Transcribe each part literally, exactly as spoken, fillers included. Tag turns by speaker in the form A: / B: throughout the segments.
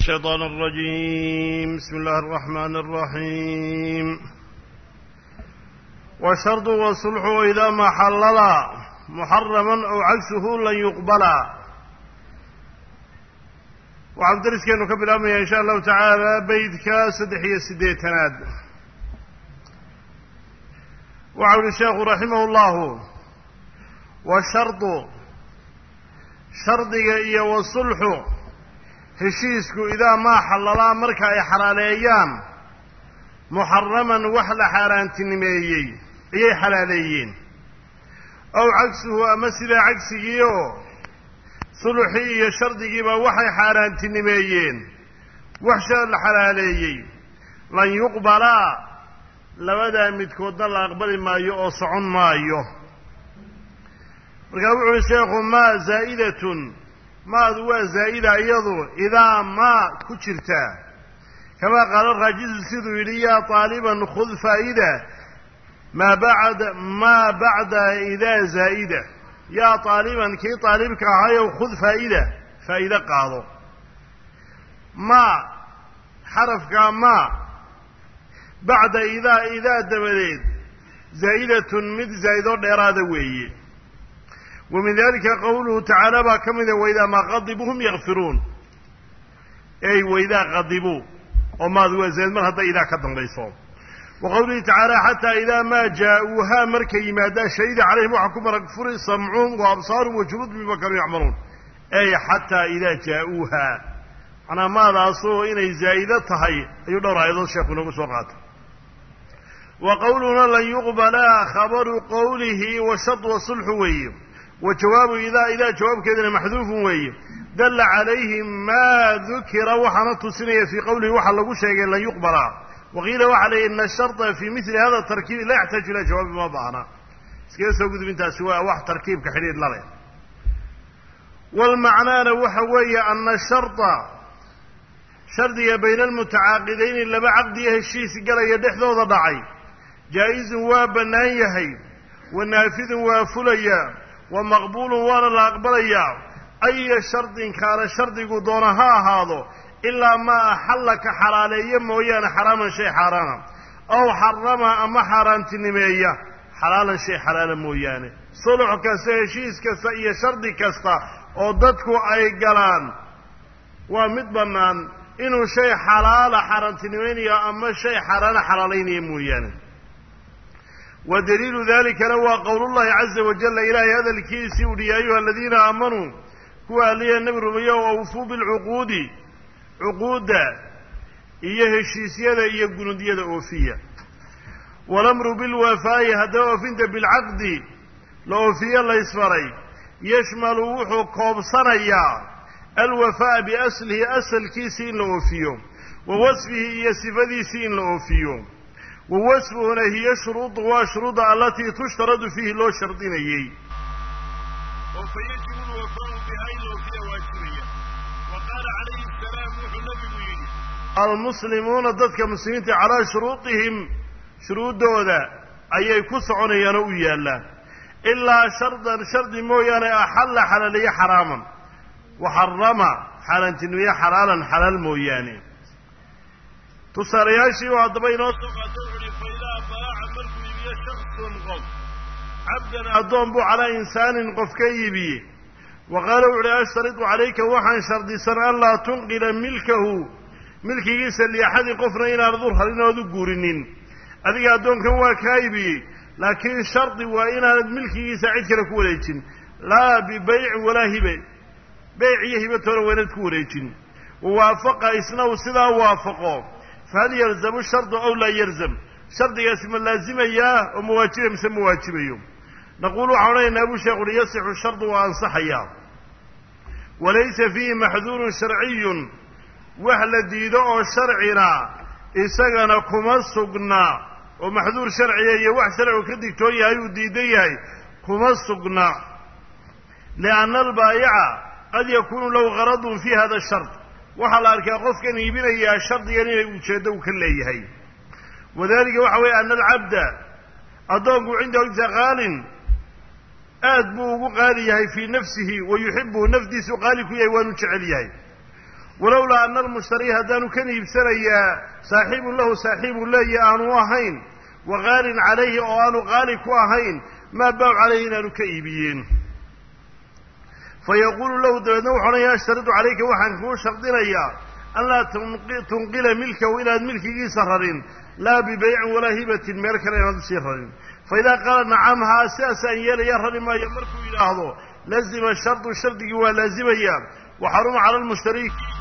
A: الشيطان الرجيم. بسم الله الرحمن الرحيم. والشرط والصلح إذا ما حللا محرما أو عكسه لن يقبلا. وعبد الرزق كبر أمي إن شاء الله تعالى بيتك سدحي السديتناد. وعبد الشيخ رحمه الله والشرط شرطك إيا والصلح heshiisku idaa maa xallalaa marka ay xalaaleeyaan muxaraman wax la xaaraantinimeeyey ayay xalaaleeyeen ow cagsuhu ama sidaa cagsigiioo sulxii iyo shardigiiba waxay xaaraantinimeeyeen wax sha la xalaaleeyey lan yuqbalaa labadaa midkoodna la aqbali maayo oo socon maayo. markaa wuxuuhi sheekhu maa zaa'idatun maadu waa zaa'ida iyadu idaa maa ku jirtaa kamaa qaala raajizu siduu yidhi yaa taaliban khud faa'ida maa bacda maa bacda idaa zaa'ida. yaa taaliban kii taalibka ahayow khud faa'ida faa'iide qaado. maa xarafkaa maa bacda idaa idaa dabadeed zaa'idatun mid zaa'idoo dheeraada weeye. ومن ذلك قوله تعالى باكمل وإذا ما غضبوا هم يغفرون أي وإذا غضبوا وما ذو زين من هذا إذا كدن ليسون. وقوله تعالى حتى إذا ما جاءوها مركي ما دا شهيد عليهم وحكم ركفر سمعهم وأبصارهم وجلود بما كانوا يعملون أي حتى إذا جاءوها. أنا ماذا أصوه إني زائدتها يدور أيضا الشيخ نقص وقات. وقولنا لن يقبلا خبر قوله وشط وصلح ويه وجواب إذا إذا جواب كذا محذوف ويه دل عليه ما ذكر وحنط سنية في قوله وحلقوا شيئا لن يقبلا. وقيل وحلي إن الشرط في مثل هذا التركيب لا يحتاج إلى جواب ما بعنا سكيس وجود بنت سواء واحد تركيب كحرير لله. والمعنى وحوي أن الشرط شرطي بين المتعاقدين اللي بعقديه الشيء قال يدح ذو ضعي جائز وبنايهي ونافذ وفليا ومقبول وانا لا أقبليا أي شرط كان شرط دونها هذا إلا ما أحلك حلاليا مويانا حراما شيء حراما أو حرم أما حرام تنمية حلالا شيء حلالا مويانا. صلح كسيشيس كسا إيا شرط كستا وددكو أي قلان ومدبنان إنه شيء حلال حرام تنمية أما شيء حرام حلالين مويانا. ودليل ذلك لو قول الله عز وجل إلى هذا الكيس يا أيها الذين آمنوا هو أهلي النبي رميه وأوفوا بالعقود عقودا إيه الشيسية إيه الجندية أوفية. والأمر بالوفاء هذا وفنت بالعقد لأوفية الله يسفري يشمل وحو قوبصنيا الوفاء بأصله أصل كيسين لأوفيه ووصفه يسفذي سين لأوفيه. ووصفه هي شروط وشروط التي تشترط فيه لو شرطينيه وفيجب الوفاء بهاي الوفية واجبية. وقال عليه السلام النبي المسلمون ضدك مسلمين على شروطهم شروط دودا أي كسعون ينوي الله إلا شرطا شرط مويانا أحل حلالي حراما وحرم حالا تنوية حلالا حلال موياني تصارياشي وعضبين عبدنا أدوم على إنسان قف كيبي وقالوا علي أشترط عليك وحن شرط سنة لا تنقل ملكه ملكي يسأل لأحد قفنا إلى أرضه هلنا وذو قورنين أذيك أدوم كوا كايبي لكن شرط وإن ملكي يساعدك لكوليتين لا ببيع ولا هبة بيع يهبة ولا كوليتين ووافق إسنه صدا وافقه فهل يلزم الشرط أو لا يلزم؟ شرط يسمى اللازم إياه ومواجبه مثل مواجبه يوم. نقول عونين أبو شيخ يصح الشرط وأنصح إياه وليس فيه محذور شرعي وحل ديدو شرعنا إساقنا كمسقنا ومحذور شرعي وح شرع كدكتوري هاي ديدي هاي كمسقنا لأن البائع قد يكون له غرض في هذا الشرط وحل أركا قف كان يبين الشرط يعني يشهدوا كله هاي. وذلك وحوي أن العبد أدوم عنده غال آد بو غالي في نفسه ويحبه نفسه غالي كي يوان شعليه walowlaa ana almushtari haddaanu kan iibsanayaa saaxiibun lahu saaxiibu leeya aanu ahayn wa qaalin calayhi oo aanu qaali ku ahayn maa baacu calayhi inaanu ka iibiyeen fayaquulu lahu dabeedna wuxu odhanaya ashtaridu calayka waxaan kuu shardinayaa an laa tunqila milkahu inaad milkigiisa rarin laa bibaycin walaa hibatin meel kale inaad usii rarin faidaa qaala nacam haa sidaasaan yeelaya rari maayo markuu yidhaahdo lazima shardu shardigii waa laazimaya wa xaruma cala almushtari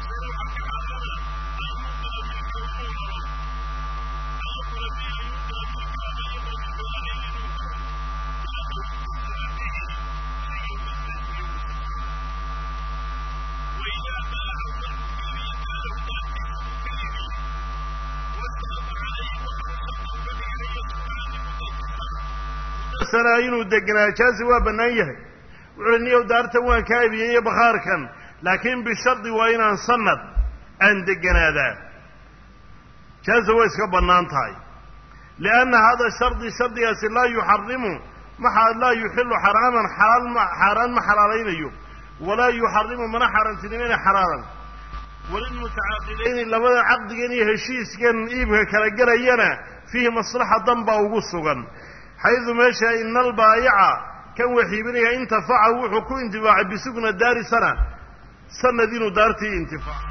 A: inuu deganaa jaazi waa bannaan yahay wuxuuhi niyow daartan waan kaa ibiyey iyo bakhaarkan laakiin bishardi waa inaan sanad aan deganaadaa jaaza way iska bannaan tahay lianna hada shardi shardigaasi laa yuxarimu maxa laa yuxilu xaraaman xalaal ma xaaraan ma xalaalaynayo walaa yuxarimu mana xaaraantinimayna xalaalan walilmutacaaqilayni labada caqdigan iyo heshiiskan iibka kala gelayana fiihi maslaxa dan baa ugu sugan xaydu meesha ina albaayica kan waxiibinaya intafaca wuxuu ku intifaacay bisugna daari sana sanad inuu daartii intifaaco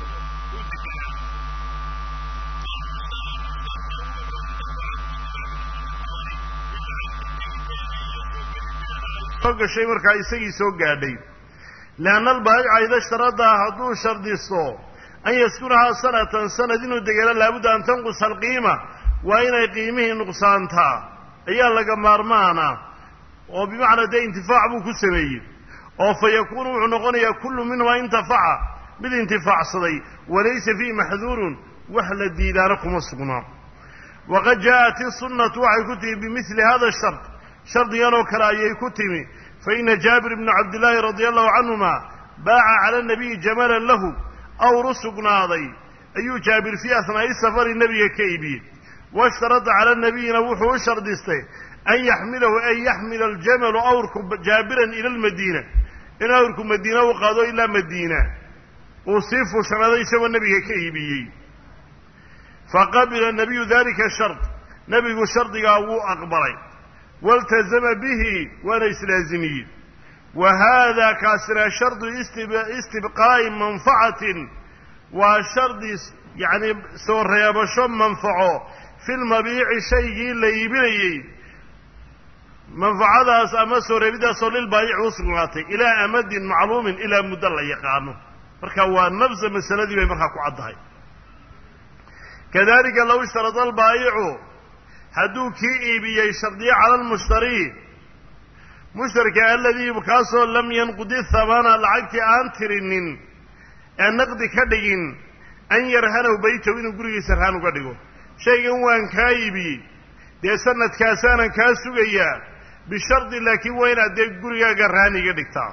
A: soo gashay markaa isagii soo gaadhay lianna albaayica ida shtarada hadduu shardisto an yaskunahaa sanatan sanad inuu degeelo laabudda an tanqusa alqiima waa inay qiimihii nuqsaantaa ayaa laga maarmaana oo bimacnaa dee intifaac buu ku sameeyey oo fa yakuunu wuxuu noqonayaa kullu minhumaa intafaca mid intifaacsaday walaysa fiihi maxduurun wax la diidaana kuma sugnaa waqad jaa'at isunnatu waxay ku timi bimili hada shard shardigan oo kale ayay ku timi faina jaabir bna cabdillaahi radia allahu canhuma baaca cala nabiyi jamalan lahu awru sugnaaday ayuu jaabir fii asnaa'i safari nebiga ka iibiyey washtarada cala nabiyina wuxuu u shardistay an yaxmilahu an yaxmila aljamalu awrku jaabiran ila almadiina in awrku madiina u qaado ilaa madiina uu sii fuushanaday isagoo nebiga ka iibiyey faqabila nabiyu dalika shard nebigu shardigaa wuu aqbalay waltazama bihi waana islaazimiyey wa haada kaasina shardu istibqaa'i manfacatin waa shardi yacni soo reebasho manfaco fi lmabiici shaygii la iibinayey manfacadaas ama soo reebidaasoo lilbaayici u sugnaatay ilaa amadin macluumin ilaa muddo la yaqaano marka waa nafsa masaladii bay markaa ku caddahay kadalika low ishtarada albaayicu hadduu kii iibiyey shardiyo cala almushtari mushtarka aladii kaasoo lam yanqudi thamana lacagtii aan tirinin ee naqdi ka dhigin an yarhanahu baytahu inuu gurigiisa rahan uga dhigo shaygan waan kaa iibiyey dee sanadkaasaanan kaa sugayaa bishardi laakiin waa inaad dee gurigaaga rahan iga dhigtaa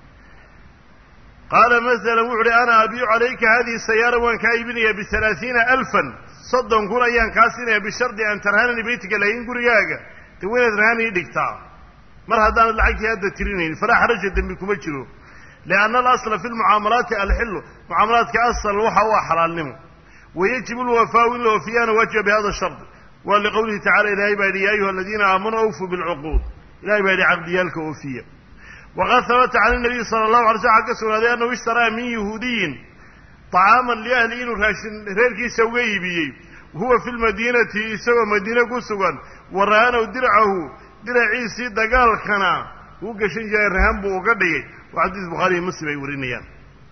A: qaala masalan wuxu uhi ana abiicu calayka hadihi sayaara waan kaa iibinayaa bihalaahiina alfan soddon kun ayaan kaa siinayaa bishardi an tarhanani baytika laakiin gurigaaga dee waa inaad rahan ii dhigtaa mar haddaanad lacagtii hadda tirinaynin falaa xaraja dembi kuma jiro lianna alasla fi lmucaamalaati alxilu mucaamalaadka asal waxa u ah xalaalnimo wayajibu lwafaau in la wafiyaana waajiba bihada shard waa liqowlihi tacala ilahay baa yidhi ya ayuha aladiina aamanuu awfuu bilcuquud ilahay baa yidhi caqdiyaalka oofiya waqad habata can inabiyi sala allahu alay slam ka sugnaaday annahu ishtaraa min yahuudiyin طacaaman liahli inuu raashin reerkiisa uga iibiyey huwa fi lmadiinati isagoo madiine ku sugan wa rahanahu dircahu diraciisii dagaalkana uu gashan jiray rahan buu uga dhigay waa xadiis bukhaariiyo muslim ay warinayaan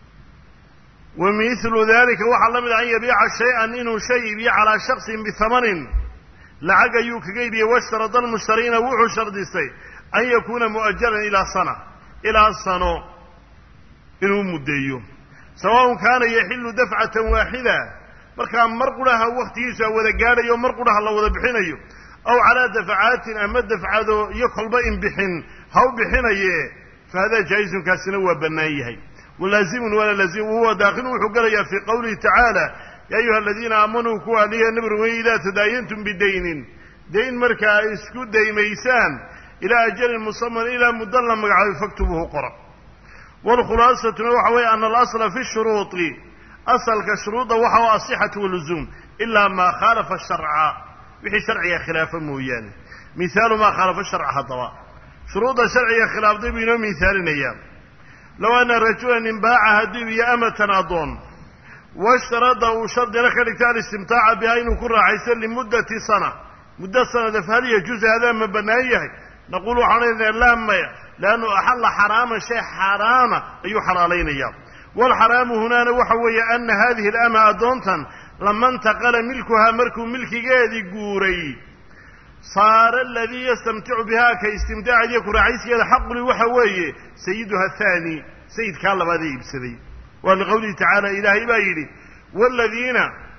A: wa milu dalika waxaa la mid ah an yabiica shay-an inuu shay iibiyo calaa shaksin bihamanin lacag ayuu kaga iibiyey washtarada almushtariina wuxuu shardistay an yakuuna mu'ajalan ilaa sana ilaa sano inuu muddeeyo sawaءun kaana yaxilu dafcatan waaxida markaa mar qudhaha waktigiisu a wada gaadhayo mar qudhaha la wada bixinayo aw calaa dafcaatin ama dafcado iyo kolba in bixin ha u bixinaye fahada jaa-izun kaasina waa bannaan yahay walaazimun waana laazim wahuwa daakhilu wuxuu gelayaa fii qowlihi tacaala ya ayuha aladiina aamanuu kuwa aliya nabi rumey idaa tadaayantum bidaynin dayn markaa ay isku daymaysaan ilaa ajalin musaman ilaa muddo la magacaabay faktubuuhu qora waalkhulaasatuna waxa weeye ana alasla fi shuruudi أصل كشروط وحوى الصحة واللزوم إلا ما خالف الشرع وحي شرعي خلافا مويان مثال ما خالف الشرع هضواء شروط شرعية خلاف ضي بينه مثال أيام لو أن رجلا انباع هدي أمة أضون واشترطه شرط لك الاستمتاع بها إنه كن راعيسا لمدة سنة مدة سنة فهل يجوز هذا من بنائه نقول حنين لا ما لأنه أحل حراما شيء حراما أي حلالين إياه والحرام هنا وحوي أن هذه الأمة أدونتا لما انتقل ملكها مركو ملك جادي قوري صار الذي يستمتع بها كاستمتاع يكون رئيسي الحق وحوي سيدها الثاني سيد كالله هذه بسري ولقوله تعالى إلهي بايلي والذين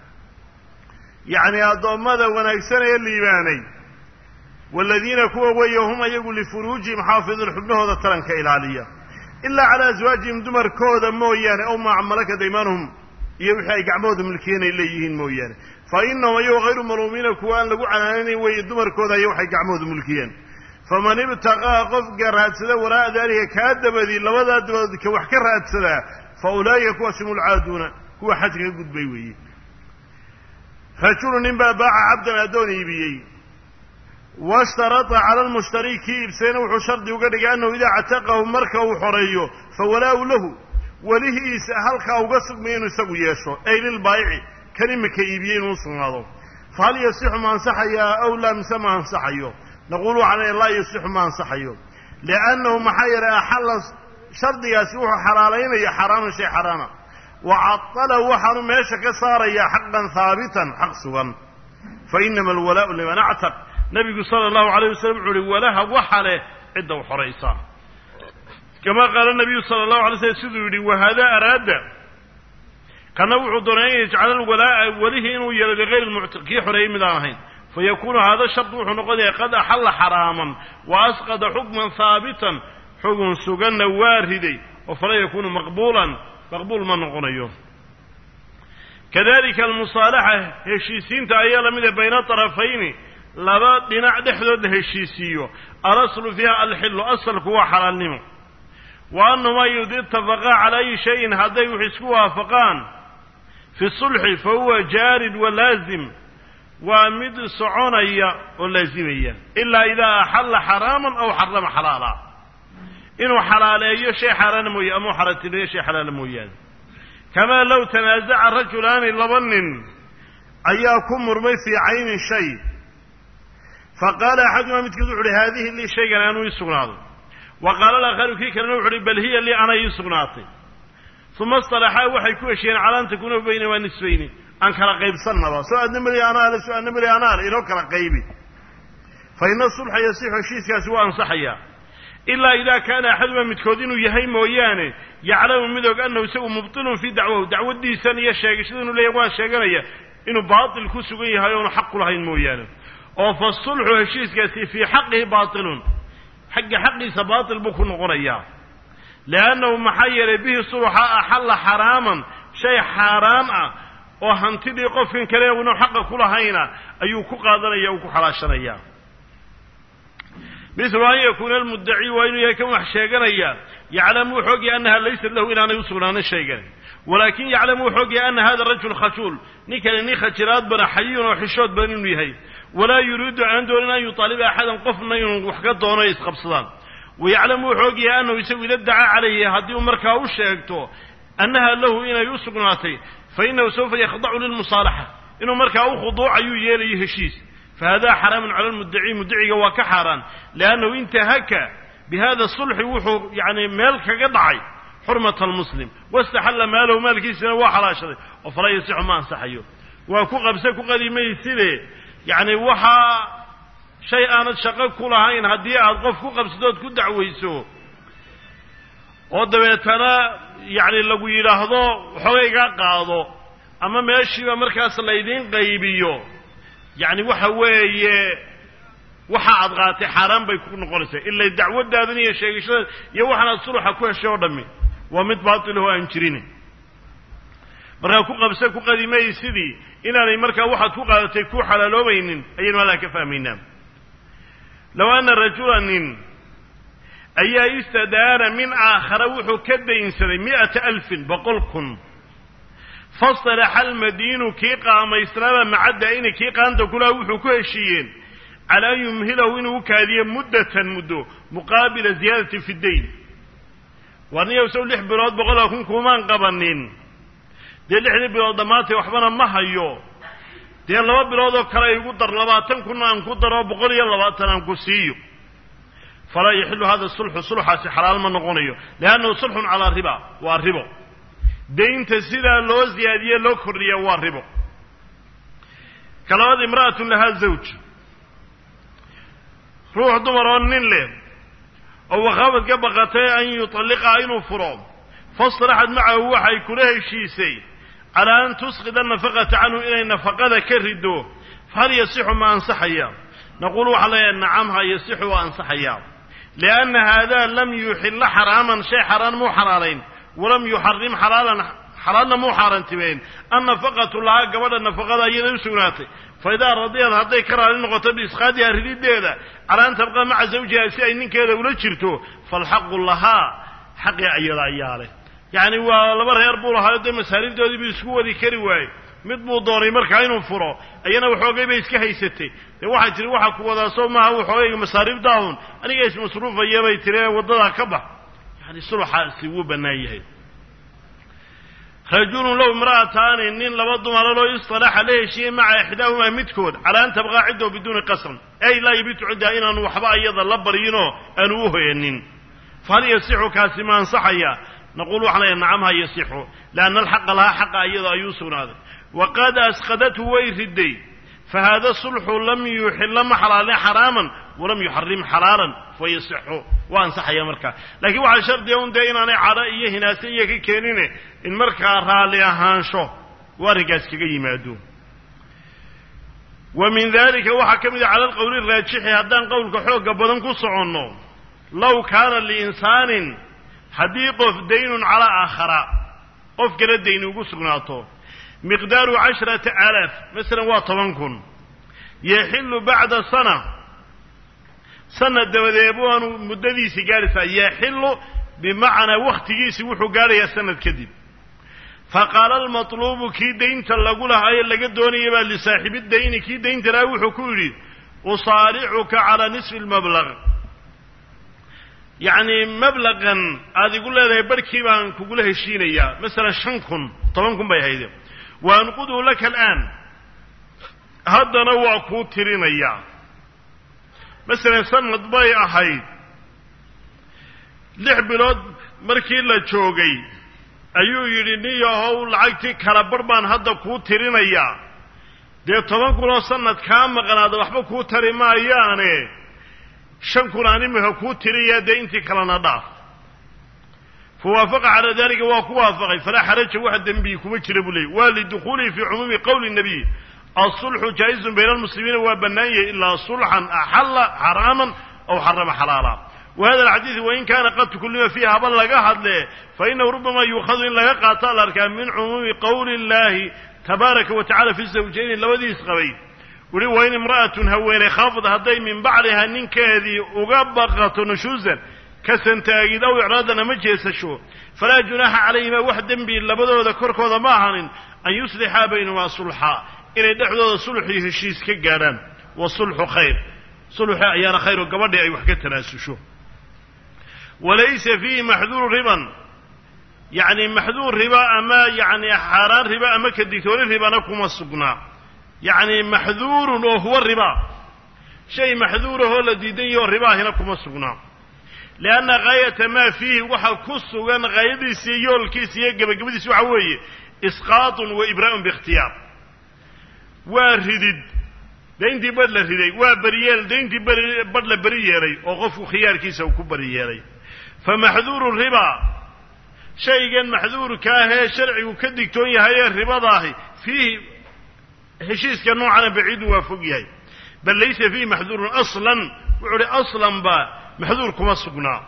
A: يعني أضم ماذا ونكسنا يليباني والذين كوا ويهم يقول لفروجهم حافظ الحبن هذا الترنك إلالية إلا على أزواجهم دمر كودا مويان أو مع ملكة ديمانهم يوحي قعمودهم الكيين إليهين مويان فإنهم أيها غير ملومين كوان لقوا عناني ويدمر كودا يوحي قعمودهم الكيين فمن ابتغى قفق راتسدا وراء ذلك كادب ذي لوضع كوحكر راتسدا فأولئك كواسم العادون كوا حتى قد بيوي رجل نبا باع عبدا أدوني بيي واشترط على المشتري كيب سينه وحشرد يقول أنه إذا اعتقه مركه وحريه فولاء له وله هلك أو قصد من يسوي يشو أي للبائع كلمة كيبين وصنعه فهل يصح ما انصحيه أو لا مسمى انصحيه نقول عليه لا يصح ما انصحيه لأنه محير أحل شرط يسوح حلالين يا حرام شيء حرام وعطله وحرم ماشي صار يا حقا ثابتا حق سوا فإنما الولاء لمن اعتق نبي صلى الله عليه وسلم علي ولها وحله عده وحريصا كما قال النبي صلى الله عليه وسلم وهذا أراد كان وحو دونين يجعل الولاء وله إنه يلد غير المعتق يحري مدانهين فيكون هذا الشرط وحنقضي قد أحل حراما وأسقط حكما ثابتا حكم سجن واردي وفلا يكون مقبولا مقبول من نقنيه كذلك المصالحة هشيسين تأيّل من بين الطرفين لبا دينا دحدود هشيسيو الأصل فيها الحل أصل هو حلال نمو وأنه ما يريد اتفقا على أي شيء هذا يحسكوا وافقان في الصلح فهو جارد ولازم ومد صعونية ولازمية إلا إذا أحل حراما أو حرم حلالا إنه حلال أي شيء حرام مويا أو حرت أي شيء حلال مويا كما لو تنازع الرجلان لظن أياكم مرمي في عين شيء فقال أحدهما متكذب هذه اللي شيء أنا يسقناطي وقال الآخر كي كان نوعري بل هي اللي أنا يسقناطي ثم اصطلحا وحي كوشين على أن تكونوا بين ونسفين أن كلا قيب صنبا سؤال نمري أنا لسؤال نمري أنا إنه كلا قيبي فإن الصلح يصيح شيء سواء صحيا إلا إذا كان أحدهما متكودين يهيم ويانه يعلم مدوك أنه سوى مبطل في دعوه دعوة دي سنية الشاقش لأنه لا يقوى الشاقرية إنه باطل كسوغي هايون حق لهين مويانه وفالصلح هشيس في حقه باطل حق حقه سباطل بكون غريا لأنه محير به صلح أحل حراما شيء حرام وهنتدي قف كليه ونو حق كلهينا أيوكو قادريا وكو حلاشريا مثل أن يكون المدعي وإنه يكون حشاقريا يعلم حقي أنها ليست له إلا أن يوصل عن الشيقان ولكن يعلم حقي أن هذا الرجل خشول نكال نخشرات بنا حيون وحشوت بنين بهي ولا يريد عنده أن يطالب أحدا قفنا ينقحقات دونه يسقب صدام ويعلم حقي أنه يسوي للدعاء عليه هدي مركاه الشيقته أنها له إنا يوصل ناتي فإنه سوف يخضع للمصالحة إنه مركاه خضوع يليه هشيس فهذا حرام على المدعي مدعي وكحرا لأنه انتهك بهذا الصلح وحو يعني مالك قضعي حرمة المسلم واستحل ماله مالك سنة وحراشة وفلا يصح ما انصحيه وكو قبسكو قديمي سيدي يعني وحا شيء أنا تشقق لهين هدي أضغفكو قبسدود كو دعويسو ودبيتنا يعني لو يلاحظو حويقا قاضو أما ماشي ومركز الليدين قيبيو يعني waxa weeye waxa aad qaatay xaraan bay ku noqonaysaa illa dacwadaadin iyo sheegashada iyo waxana sulxa ku hesho dhami waa mid baatil oo aan jirin marka ku qabsa ku qadiimay sidii inaanay marka waxaad ku qaadatay ku xalaaloobaynin ayaan wala ka fahmaynaa law anna rajulan ayaa istadaara min aakhara wuxuu ka daynsaday mi'ata alf boqol kun فاصطلح المدين كي قام إسلاما مع الدائن كي قام تقوله وحكوشيين على أن يمهله إنه كاذيا مدة مدة مقابل زيادة في الدين وأن يوسو لح براد بقوله كن كمان قبنين دي لحن برادماتي وحبنا ما هيو دي اللواء برادو كلا يقدر لباتن كنا نقدر وبقول يلباتن نقسيو فلا يحل هذا الصلح صلح حلال من نقونيه لأنه صلح على الربا والربا دين تسيرا لو زيادية لو كرية والربا كلاوات امرأة لها الزوج روح دمران له أو خافت قبقتي أن يطلقها إنه فرام فاصطلحت معه وحي كله الشيسي على أن تسقط النفقة عنه إلى النفقة كردوه فهل يصح ما أنصحيا نقول عليه نعمها يصح وأنصحيا لأن هذا لم يحل حراما شيء حرام مو حلالين ولم يحرم حلالا حلالا مو حارنتين النفقة لها قبل النفقة أيضا سناتي فإذا رضيت هذا كرر النقطة بإسقاطها ريد ديدا على أن تبقى مع زوجها سيئن كذا ولا تشرته فالحق لها حق أيضا عياله يعني والله يربو لها هذا مسارين دودي بيسكوا ذي كرواي مدبو دوري marka inuu furo ayana waxoogay bay iska haysatay waxa jiri waxa ku wada soo ma waxoogay masariif daawun aniga is masruufaya bay tiree wadada ka bax yani sulxa si uu banaayahay rajulun law imra'atan in laba dumar loo istalaha leeshi ma'a ihdahuma midkood ala an tabqa ciddo bidun qasr ay la yabitu cidda inaan waxba ayada la bariyino aan u hoyanin fal yasihu kasiman sahaya نقول احنا نعمها يصح لأن الحق لها حق أيضا يوسنا وقد أسقدته ويردي فهذا الصلح لم يحل محلالا حراما ولم يحرم حلالا فيصح وانصح يا مركا لكن وعلى شرط يوم دينا أنا عرائيه ناسية كي كينيني إن مركا رالي أهانشو ورقاس كي مادو ومن ذلك وحكم على القول الراجح هدان قولك حوق بدن كسعنو لو كان لإنسان haddii qof daynun calaa aakhara qof kale dayn ugu sugnaato miqdaaru casharata aalaaf masalan waa toban kun yaxillu bacda sana sana dabadeed waanu muddadiisii gaaraysaa yaxillu bimacnaa wakhtigiisii wuxuu gaarayaa sanad kadib faqaala almatluubu kii daynta lagu lahaaye laga doonaya baa lisaaxibi dayni kii daynta lahaa wuxuu ku yidhi usaaricuka calaa nisfi almablaq يعني مبلغا هذا يقول له بركي بان كقوله الشينية مثلا شنكن طبعا كن بيهيده وأنقذه لك الآن هذا نوع كوترين إياه مثلا سند باي أحيد لعب لود مركي لا تشوقي أيو يريني هو العكتي كربربان هذا كوترين إياه ده طبعا كنا سند كام مقنا هذا وحبه كوترين ما يعني shan kun animika kuu tiriyaa dee intii kalena dhaaf fawaafaqa calaa dalika waa ku waafaqay falaa xaraja waxa dembi kuma jira buu leeyay waa lidukhuulihi fii cumuumi qowli nabiy asulxu jaa'izun bayna almuslimiina waa bannaan yahay ilaa sulxan axalla xaraaman aw xarama xalaala وهذا الحديث وإن كان قد تكلم فيها بل لقى هدله فإنه ربما يؤخذ إن لقى قاطع الأركان من عموم قول الله تبارك وتعالى في الزوجين اللوذي إسقبين وإن امرأة هوين خافض هدي من بعضها ننك هذه أغبقة نشوزا كسن تاقيد أو إعرادنا مجلس الشو فلا جناح عليهما وحدا باللبضة وذكرك وضماهن أن يصلحا بينما صلحا إن دحضة صلحي هشيس كقاران والصلح خير صلح أعيان خير وقبضي أي وحكتنا السشو وليس فيه محذور ربا يعني محذور ربا أما يعني حرار ربا أما كالدكتور ربا نكم السقنا يعني محذور وهو الربا شيء محذور هو الذي دي الربا هناكم السقنا لأن غاية ما فيه وحا كسو وأن غاية سيول كيسي قبل سوحوي إسقاط وإبراء باختيار واردد دينتي بدل ردي وبريال دينتي بدل بريالي وغفو خيار كيسا وكبريالي فمحذور الربا شيئا محذور كاهي شرعي وكدكتون يهي الربا ضاهي فيه هشيس كنوعا بعيد وفقيهي بل ليس فيه محذور أصلا وعلي أصلا با محذور كما سقنا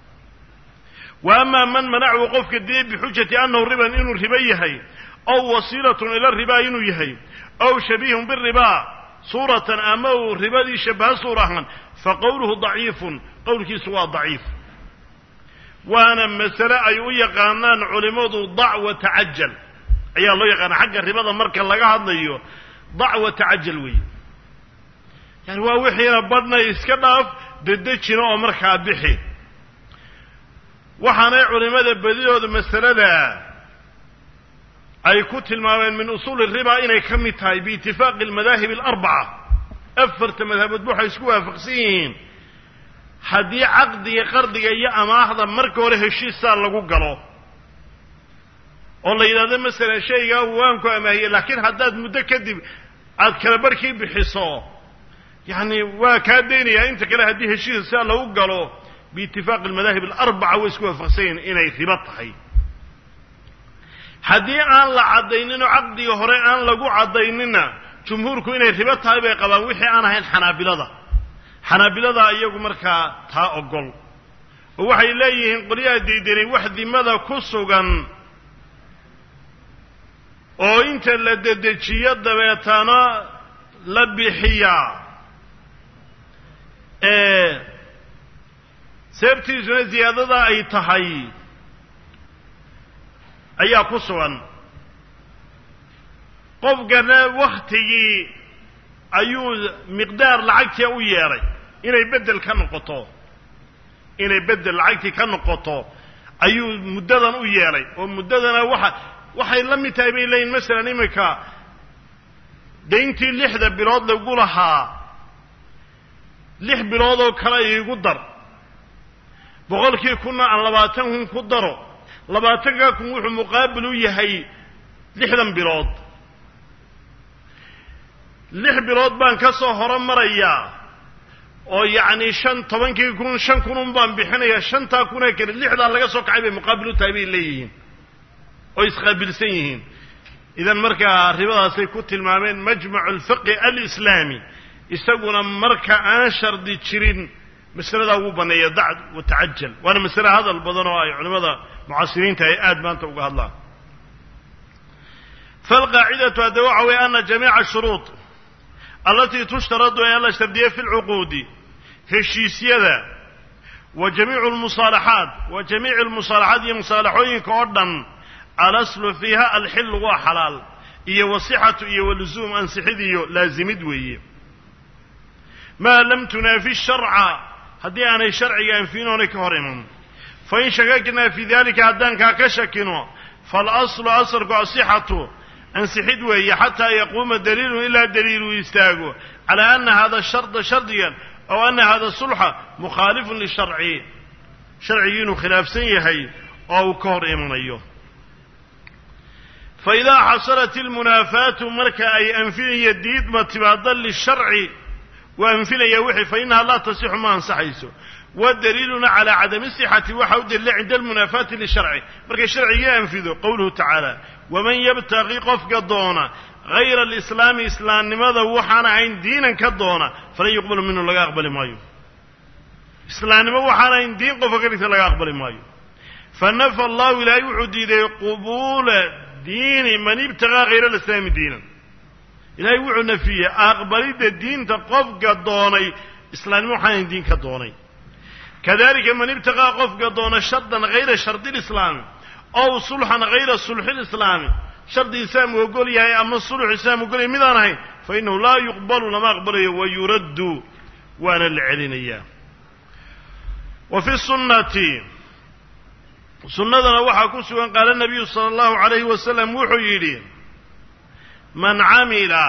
A: وأما من منع وقفك الدين بحجة أنه الربا إنه الربا يهي أو وصيلة إلى الربا إنه يهي أو شبيه بالربا صورة أمو الربا دي شبه صورة فقوله ضعيف قولك سواء ضعيف وأنا مسألة أيوية قانان علموض ضع وتعجل ayaa loo yaqaana xagga ribada marka laga hadlayo dac wa tacajal weeye yani waa wixiina badhna iska dhaaf dedejina oo markaa bixi waxaanay culimada badidooda masalada ay ku tilmaameen min usuuli riba inay ka mid tahay biitifaaqi almadaahib alarbaca afarta madhabood waxay isku waafaqsan yihiin haddii caqdiga qardiga iyo amaahda marka hore heshiisaa lagu galo oo la yidhahdo masalan shaygaa waan ku amaahiyey laakiin haddaad muddo kadib aad kala barhkii bixiso yacni waa kaa daynayaa inta kale haddii heshiisaa lagu galo biitifaaqi almadaahib alarbaca way isku waafaqsan yihiin inay ribo tahay haddii aan la caddayninoo caqdiga hore aan lagu caddaynina jumhuurku inay ribo tahay bay qabaan wixii aan ahayn xanaabilada xanaabilada iyagu markaa taa ogol oo waxay leeyihiin qolyaha diidanay wax dimada ku sugan oo inta la dedejiyo dabeetana la bixiyaa ee seebtiisuna ziyaadada ay tahay ayaa ku sugan qofkana wakhtigii ayuu miqdaar lacagtii u yeedhay inay beddel ka noqoto inay beddel lacagtii ka noqoto ayuu muddadan u yeedhay oo muddadana waxa waxay la mid tahay bay leeyihin masalan iminka dayntii lixda bilood lagu lahaa lix bilood oo kale iigu dar boqolkii kunna aan labaatan kun ku daro labaatankaa kun wuxuu muqaabil u yahay lixdan bilood lix bilood baan ka soo horo marayaa oo yacni shan tobankii kun shan kun un baan bixinayaa shantaa kunee kale lixdaa laga soo kacay bay muqaabil u tahay bay leeyihiin oo isqaabilsan yihiin idan markaa ribadaasay ku tilmaameen majmacu alfiqhi alislaami isaguna marka aan shardi jirin masaladaa ugu banneeya dacd wa tacajal waana masale hadal badan oo ay culimmada mucaasiriinta ay aad maanta uga hadlaan falqaacidatu hadda waxa weeye ana jamiica ashuruud allatii tushtaradu ee la shardiye fi lcuquudi heshiisyada wa jamiicu almusaalaxaat wa jamiici almusaalaxaat iyo musaalaxooyinka oo dhan alaslu fiiha alxillu waa xalaal iyo wasixatu iyo walusuum ansixid iyo laazimid weeye maa lam tunaafi sharca haddii aanay sharciga anfiin oonay ka hor iman fain shakaknaa fii dalika haddaan kaa ka shakino faalaslu asalku asixatu ansixid weeye xataa yaquuma daliilun ilaa daliiluu istaago calaa ana hada sharda shardigan aw ana hada sulxa mukhaalifun lisharci sharcigii inuu khilaafsan yahay oo uu ka hor imanayo faidaa xasalat ilmunaafaatu marka ay anfinaya diidma tibaada lisharci waa anfinaya wixii fainaha laa tasixu ma ansaxayso wadaliiluna calaa cadami sixati waxa u daliila cinda almunaafaati lisharci markay sharcigii anfido qowluhu tacaala waman yabtaqi qofka doona hayra alislaami islaamnimada waxaan ahayn diinan ka doona falan yuqbalu minhu laga aqbali maayo islaamnimo waxaan ahayn diin qofka ka dhigta laga aqbali maayo fanafa allahu ilaahay wuxuu diiday qubuula diini man ibtaqaa hayra alislaami diinan ilaahay wuxuu nafiyey aqbalidda diinta qofka doonay islaamnimo waxaan ahayn diin ka doonay kadalika man ibtaqaa qofka doona shardan hayra shardi lislaami ow sulxan hayra sulxi lislaami shardi islaamku ogol yahay ama sulx islaam ogol yahay midaan ahayn fa innahu laa yuqbalu lama aqbalayo wa yuraddu waana la celinayaa wa fi sunnati sunnadana waxaa ku sugan qaala nabiyu sala allahu calayhi wasalam wuxuu yidhi man camila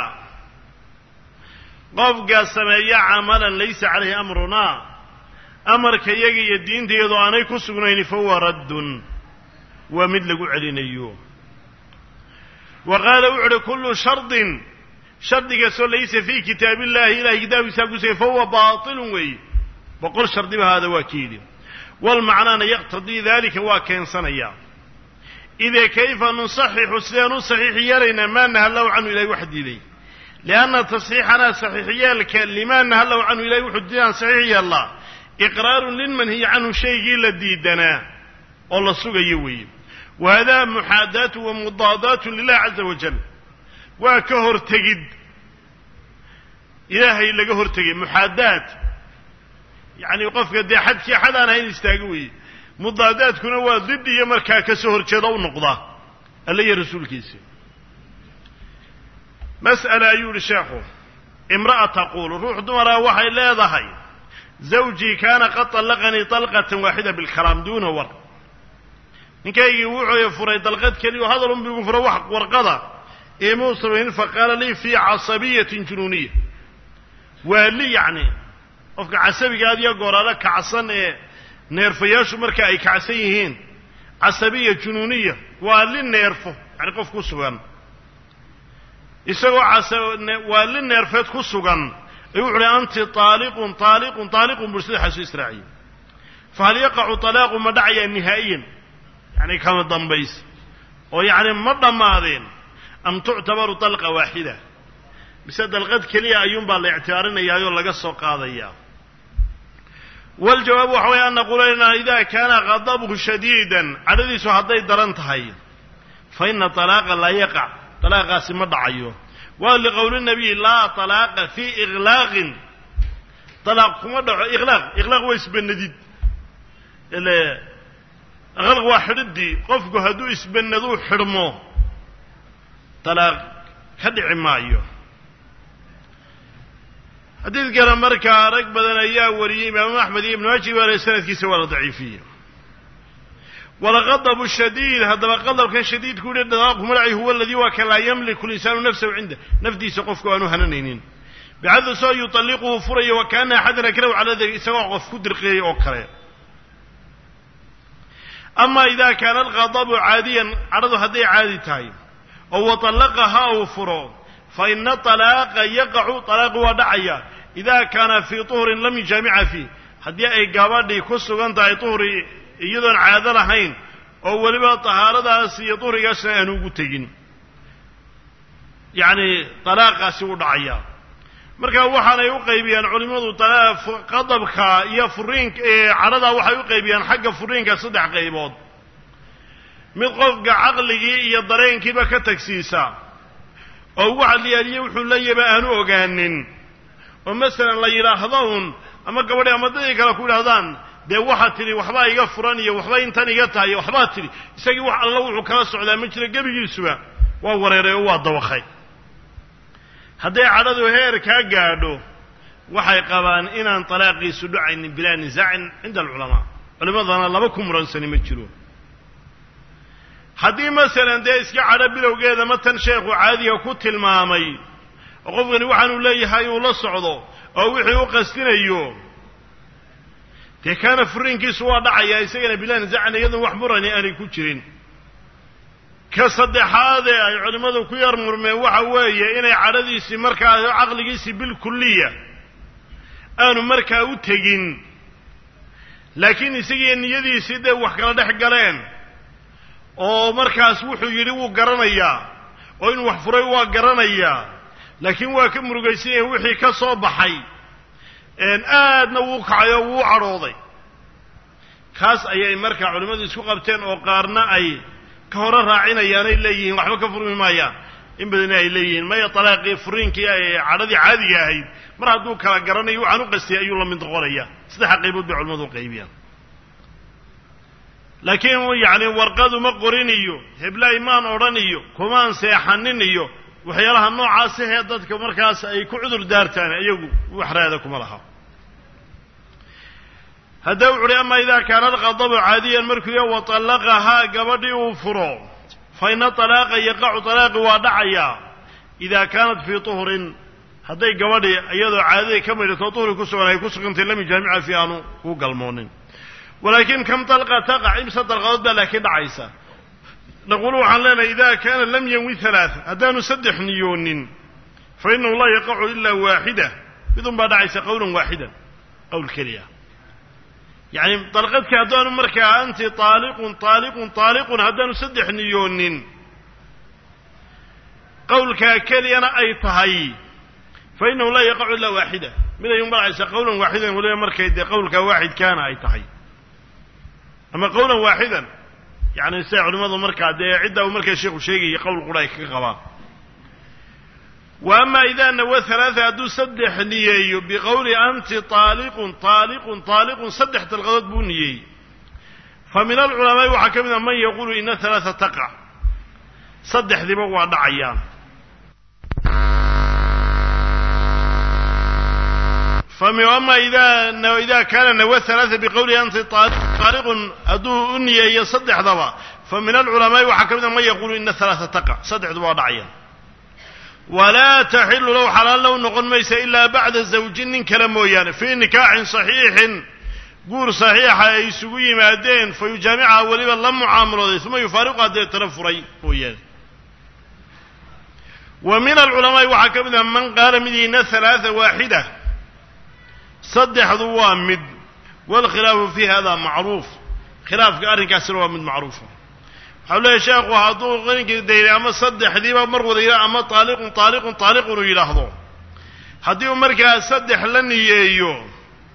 A: qofka sameeya camalan laysa calayhi amrunaa amarka iyaga iyo diinta iyadoo aanay ku sugnayni fahuwa raddun waa mid lagu celinayo wa qaala wuxu uhi kullu shardin shardigaasoo laysa fii kitaabi illahi ilahay kitaabkiisaa kusugay fahuwa baatilun weeye boqol shardiba haada waa ki yidhi walmacnaana yaqtadii dalika waa keensanaya ide kayfa nusaxixu sideen u saxiix yeelaynaa maa naha allahu canhu ilahay wax diiday lianna tasxiixanaa saxiix yeelka limaa naha allahu canhu ilahay wuxuu diidaan saxiix yeellaa iqraarun lilmanhiyi canhu shaygii la diidanaa oo la sugayo weeye wa haadaa muxaadaatu wa mudaadaatu lilahi caza wajal waa ka hortegid ilaahay laga hortegay muxaadaad yacni qofka dee xadkii xad aan ahayn istaago weeye mudaadaadkuna waa did iyo markaa ka soo horjeeda u noqda alle iyo rasuulkiisa مسألة أيها الشيخ امرأة تقول روح دمرها وحي لا ضحي زوجي كان قد طلقني طلقة واحدة بالكلام دون ورق نكاي يوحو يفري طلقت كلي وهذا لهم بيغفر وحق ورقضة إيه موصرين فقال لي في عصبية جنونية وقال يعني أفق عصبي قاد يقول لك عصان إيه نيرفياش مركا أي كعسيهين عصبية جنونية وقال لي نيرفو يعني قف كسوغان يسوى عصب وقال لي نيرفيت كسوغان يقول أنت طالق طالق طالق برسل حسو إسرائيل فهل يقع طلاق مدعيا نهائيا يعني كما ضمبيس ويعني مرة ماذين أم تعتبر طلقة واحدة بسد الغد كليا أيوم بالاعتبارنا يا أيها لقصوا قاضيا والجواب حوي أن نقول لنا إذا كان غضبه شديدا عدد سهدي درنتهي فإن طلاق لا يقع طلاق سمدعيه ولقول النبي لا طلاق في إغلاق طلاق مدع إغلاق إغلاق ويسب النديد إلا غلق واحد دي قفقه هدو يسب الندو حرمه طلاق خدع معيه حديث قال مركا ركبة أياه وريه إمام أحمد بن واجب ولا سنة كي سوى ضعيفية والغضب الشديد هذا الغضب كان شديد كل الضغط ملعي هو الذي وكان لا يملك الإنسان نفسه عنده نفدي سقفك وأنه هننين بعد سوى يطلقه فري وكان أحد نكره على ذلك سواء غف كدر قيري أو كره أما إذا كان الغضب عاديا عرض هذه عادي تايم أو طلقها أو فرو فإن الطلاق يقع طلاق ودعيا إذا كان في طهر لم يجامع فيه هدي أي قابل يكسو أنت أي طهر يدن عادة لهين أو ولبا طهارة سي طهر يسنى أنه قتين يعني طلاق سي دعيا marka waxaanay u qaybiyaan culimadu talaaf qadabka iyo furiinka ee carada waxay u qaybiyaan xagga furiinka saddex qaybood mid qofka aqliga iyo dareenkiiba ka tagsiisa oo waxa la yiraahdo wuxuu leeyahay aanu ogaanin oo mesela la yiraahdo ama gabadha ama dadka kale ku yiraahdaan de waxa tiri waxba iga furan iyo waxba intan iga tahay waxba tiri isagii wax alla wuxuu kala socdaa ma jira gabigiisuba waa wareeray oo waa dawaqay hadday cadadu heer ka gaadho waxay qabaan inaan talaaqiisu dhacayn bilaa nizaacin inda ulama culimadana laba ku muransan ma jiro haddii masalan de iska cada bilowgeeda matan sheekhu caadiga ku tilmaamay qofkani waxaanu leeyahay uu la socdo oo wixii uu qastinayo de kana furiinkiisu waa dhacaya isagana bilaa nizaacin iyadoo wax murani aanay ku jirin كصدحات أي علماء كيار مرمى وحوية إن عرضيسي مركا عقليسي بالكلية أنا مركا وتجين لكن يسيء إن يدي سيدة وحكلا ده حجلين أو مركا سوحو يريو قرنيا أو إن وحفريوا قرنيا لكن واكم رجيسيه وحي كصوب حي إن آد نوقع يو عروضي خاص أي مركا علماء سوق بتين أو قارنا أي كهرة راعينا يا نيل ليين وحبا كفروا مايا إن بدنا يليين ما يطلق فرينك يا عرضي عادي يا هيد مرة دو كلا قرني وعنو قستي أيوة من تغوريا صدق قيبود بعلماء القيبيان لكن يعني ورقاد مقرينيو هبلا إيمان أورانيو كمان سيحنينيو وحيالها النوع عاسيه ضدك مركز أي كعذر دارتان أيوة وحرادكم لها هذا وعري أما إذا كان الغضب عاديا مركيا وطلقها قبضي وفرو فإن طلاق يقع طلاق ودعيا إذا كانت في طهر هذا قبضي أيضا عادي كما يتطهر كسونا يكسو كنت لم يجامع في أنو هو قلمون ولكن كم طلقة تقع إمسة الغضب لكن عيسى نقول علينا إذا كان لم ينوي ثلاثة هذا نسدح نيون فإنه لا يقع إلا واحدة بدون بعد عيسى قول واحدا أو الكريا يعني طلقتك هدان مركا أنت طالق طالق طالق هدان سدح نيون قولك كلي أنا أي طهي فإنه لا يقع إلا واحدة من يوم بعد قولا واحدا ولا مركا يدي قولك واحد كان أي طهي أما قولا واحدا يعني الساعة لماذا مركا دي عدة ومركا الشيخ الشيخي قول قرأيك قبا وأما إذا نوى ثلاثة أدو سدح نيي بقول أنت طالق طالق طالق سدحت الغضب بنيي فمن العلماء وحكمنا من يقول إن ثلاثة تقع صدح ذي موضع دعيان فأما إذا إذا كان نوى الثلاثة بقوله أنت طارق أدو أنية يصدح ضبا فمن العلماء وحكمنا من يقول إن الثلاثة تقع صدح ضبا دعيا ولا تحل له حلال لو نقول ميس إلا بعد الزوجين كلامه يعني في نكاح صحيح قول صحيح يسوي مادين فيجامعها ولبا لم معامله ثم يفارقها دي ترفري وياه. ومن العلماء وحكمنا من قال مدينة ثلاثة واحدة صدح ضوامد والخلاف في هذا معروف خلاف قارن كاسر ومن معروف حول يا شيخ وهذو غير كده أما صدح ديما مر وذيلا أما طالق طالق طالق ويلاحظوا حديهم مركا صدح لن ييو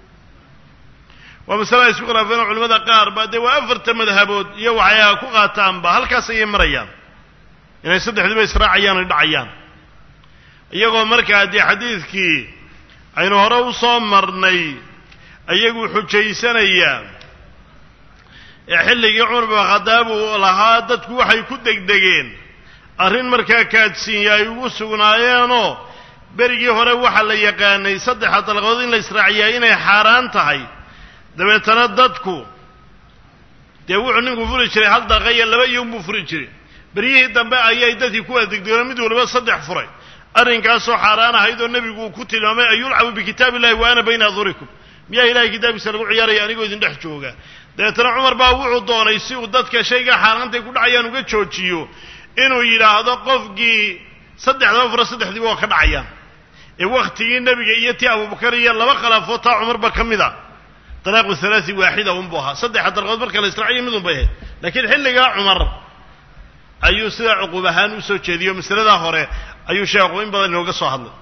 A: ومثلا يسوق رافين علماء قار بعد وأفرت مذهبود يو عيا كقاتام به هل كاسي مريان يعني صدح ديما يسرع عيان يدع عيان يقول مركا دي حديث كي aynu hore u soo marnay ayagu xujaysanayaan ee xilligii Umar bin Khadaab uu lahaa dadku waxay ku degdegeen arrin markaa kaadsiin ay ugu sugnaayeenoo berigii hore waxa la yaqaanay saddex dalqadood in la israaciyaa inay xaraan tahay dabeetana dadku dee wuxuu ninku furi jiray hal daqiiqo laba yawm buu furi jiray berigii dambe ayay dadkii ku adeegdeen mid walba saddex furay arrinkaasoo xaaraan ahayd oo nabigu uu ku tilmaamay ayulcabu bikitaabillahi wa ana bayna adhurikum miyaa ilaahay kitaabkiisa lagu ciyaaraya anigoo idin dhex jooga dabeetana cumar baa wuxuu doonay si uu dadka shayga xaaraantay ku dhacayaan uga joojiyo inuu yidhaahdo qofkii saddexdaba fura saddexdiiba waa ka dhacayaan ee wakhtigii nabiga iyo tii abubakar iyo laba khilaafoo taa cumarba ka mid a talaaqu halaasi waaxida unbuu ahaa saddexa dalqood marka la israaciyo midun bay ahayd laakiin xilligaa cumar ayuu sidaa cuquub ahaan u soo jeediyo masaladaa hore ayuu sheekhu in badan inooga soo hadlay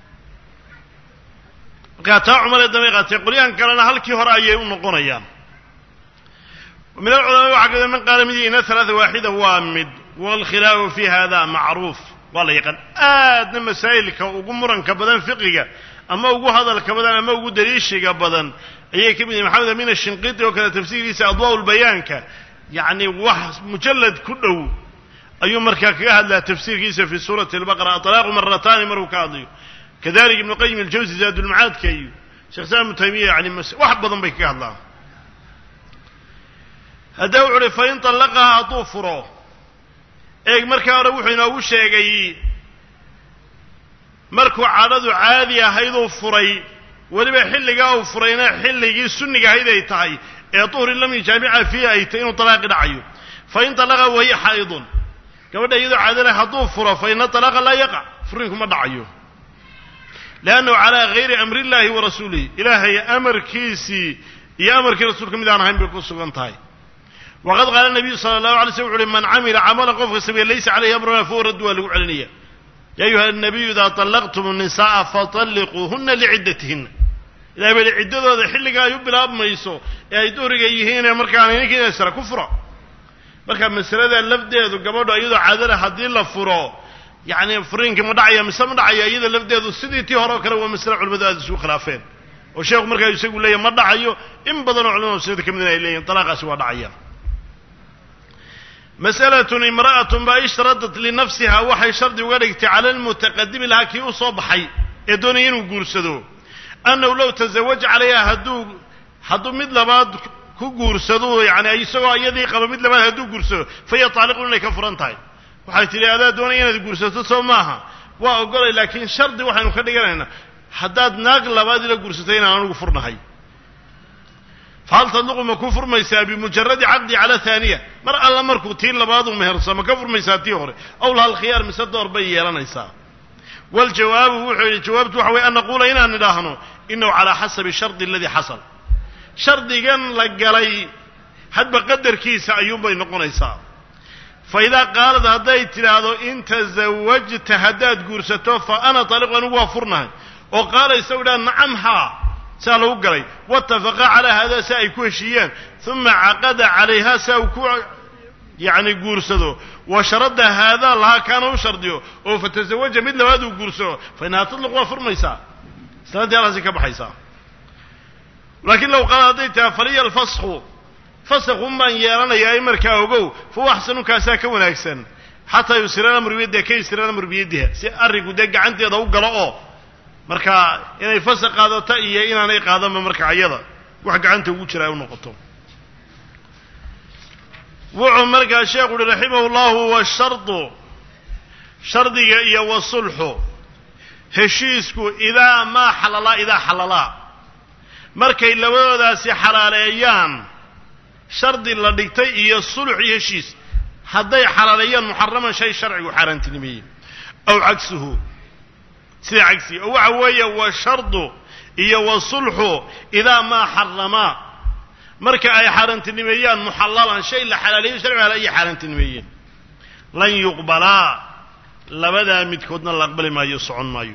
A: markaa taa cumar ee damay qaatay qolyahan kalena halkii hore ayay u noqonayaan min alculamaa waxaa kamida man qaala midiina halaatha waaxida waa mid waalkhilaafu fi hada macruuf waa la yaqaan aadna masaa'ilka ugu muranka badan fiqiga ama ugu hadalka badan ama ugu daliishiga badan ayay ka mid yihiin maxamed amiin ashinqiiti oo kale tafsiirkiisa adwaa ulbayaanka yacni wax mujallad ku dhow ayuu markaa kaga hadlaa tafsiirkiisa fi suurati albaqara atalaaqu marataani maruu ka hadlayo kadalika ibnu qayim aljawsi zaadulmacaadka iyo sheekh islam ibnu taymiya yani wax badan bay kaga hadlaan hadda wuxuu uhi fain طallaqaha hadduu furo eeg markaa hore wuxuu inoogu sheegay markuu cadhadu caadi ahayduu furay weliba xilligaa uu furayna xilligii sunniga ahayd ay tahay ee duhri lam yujaamica fiihi ay tahay inuu talaaqi dhacayo fain طallaqa wahiya xaa'idun gabadha iyadoo caadana hadduu furo fa ina talaaqa laa yaqa furinku ma dhacayo liannahu calaa gayri amri illaahi wa rasuulihi ilaahay amarkiisii iyo amarkii rasuulka mid aan ahayn bay ku sugan tahay waqad qaala nabiyu sala allahu alay slm wuxu uhi man camila camalan qofka sameeye laysa calayhi amruna fahuwa raddu waa lagu celinaya ya ayuha nabiyu idaa طallaqtum الnisaaa faطalliquuhuna liciddatihinna ilahay baa ciddadooda xilliga ay u bilaabmayso ee ay duhriga yihiinee markaana ninkiina sara ku fura marka masalada lafdeedu gabadho iyadoo caadana haddii la furo yacni furiinka ma dhacaya mise ma dhacaya iyada lafdeedu sidii tii hore oo kale waa masale culimadu aada isugu khilaafeen oo sheekhu markaa isagu leeyahy ma dhacayo in badanoo culimada sunnada ka midna ay leeyihin talaaqaasi waa dhacaya mas'alatun imra'atun baa ishtaradat linafsiha waxay shardi uga dhigtay cala almutaqadimi lahaa kii u soo baxay ee doonaya inuu guursado annahu low tazawaja calayha hadduu hadduu mid labaad ku guursado yani isagoo iyadii qaba mid labaad hadduu guursado faya taaliqun inay ka furan tahay waxay tidhi adaa doonaya inaad guursato soo maaha waa ogolay laakiin shardi waxaynu ka dhiganaynaa haddaad naag labaad ila guursatay inaan anugu furnahay fahal tadluqu ma ku furmaysaa bimujaradi caqdi cala haaniya mar alla markuu tii labaadu mehersa ma ka furmaysaa tii hore aw laha alkhiyaar mise door bay yeelanaysaa waljawaabu wuxuu yidhi jawaabtu waxa weye an naquula inaan nidhaahno inahu calaa xasabi shardi aladii xasal shardigan la galay hadba qadarkiisa ayuunbay noqonaysaa fa idaa qaalad hadday tidhaahdo in tasawajta haddaad guursato fa ana taaliqu anigu waa furnahay oo qaala isagu idhaha nacam haa saa lagu galay waatafaqa calaa haadaa si ay ku heshiiyaan uma caqada calayha saa uu ku yacni guursado wa sharada haadaa lahaa kaana u shardiyo oo fatasawaja mid labaad uu guursado fa inahaa tadliq waa furmaysaa islaantii halkaasi ka baxaysaa laakiin low qaala hadday tahay faliya alfasku fasakun baan yeelanayaa i markaa ogow fahuwa axsanu kaasaa ka wanaagsan xataa yusira alamru biyadiha ka yusira alamru biyadiha si arrinku dee gacanteeda u galo oo marka inay fasaq qaadato iyo inaanay qaadanba marka ayada wax gacanta ugu jira ay u noqoto wuxuu markaa sheekhu uhi raximahullahu washardu shardiga iyo wasulxu heshiisku idaa maa xalalaa idaa xalalaa markay labadoodaasi xalaaleeyaan shardi la dhigtay iyo sulx iyo heshiis hadday xalaaleeyaan muxaraman shay sharcigu xaaraantinimeeyey aw cagsuhu sida cagsiga oo waxa weeye washardu iyo wasulxu idaa maa xaramaa marka ay xaaraantinimeeyaan muxallalan shay la xalaaleeyo sharciga ay xaaraantinimeeyeen lan yuqbalaa labadaa midkoodna la aqbali maayo socon maayo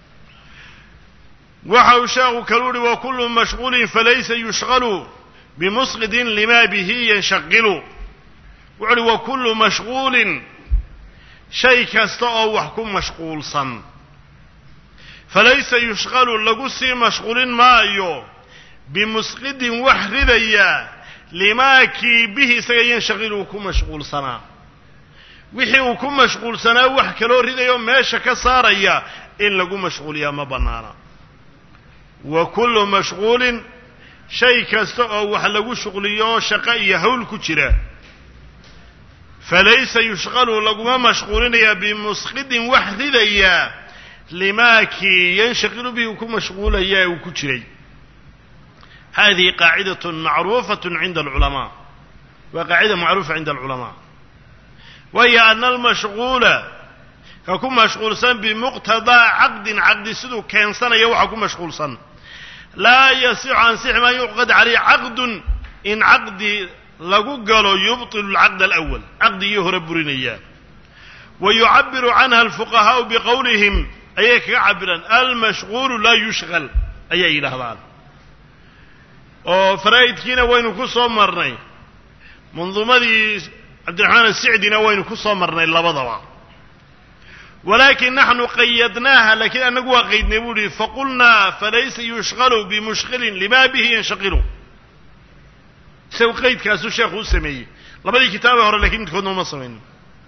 A: waxa uu sheekhu kalu uhi wa kullu mashquulin falaysa yushqalu bimusqidin lima bihi yanshaqilu wuxu uhi wa kullu mashquulin shay kasta oo wax ku mashquulsan falaysa yushqalu lagu sii mashquulin maayo bimusqidin wax ridaya limaakii bihi isaga yanshaqilu uu ku mashquulsanaa wixii uu ku mashquulsanaa wax kaloo ridayo meesha ka saaraya in lagu mashquuliyaa ma bannaana wa kullu mashquulin shay kasta oo wax lagu shuqliyo shaqo iyo hawl ku jira falaysa yushqalu laguma mashquulinayaa bimusqidin wax ridaya limaakii yanshaqilu bihi uu ku mashquulayaa uu ku jiray هذه قاعدة معروفة عند العلماء وقاعدة معروفة عند العلماء وهي أن المشغول يكون مشغول سن بمقتضى عقد عقد سدو كان سنة يوحكم مشغول سن لا يصح عن صح ما يعقد عليه عقد إن عقد لقو قالوا يبطل العقد الأول عقد يهرب برينيا ويعبر عنها الفقهاء بقولهم أيك عبرا المشغول لا يشغل أي إله هذا oo faraa'idkiina waynu ku soo marnay manduumadii cabdiraxmaan as-sicdina waynu ku soo marnay labadaba walaakin nahnu qayyadnaaha laakiin anagu waa qaydnay buu yidhi faqulnaa falaysa yushqalu bimushqilin lima bihi yanshaqilu isagu qaydkaasuu sheekhu u sameeyey labadii kitaabee hore laakiin midkoodna uma samaynin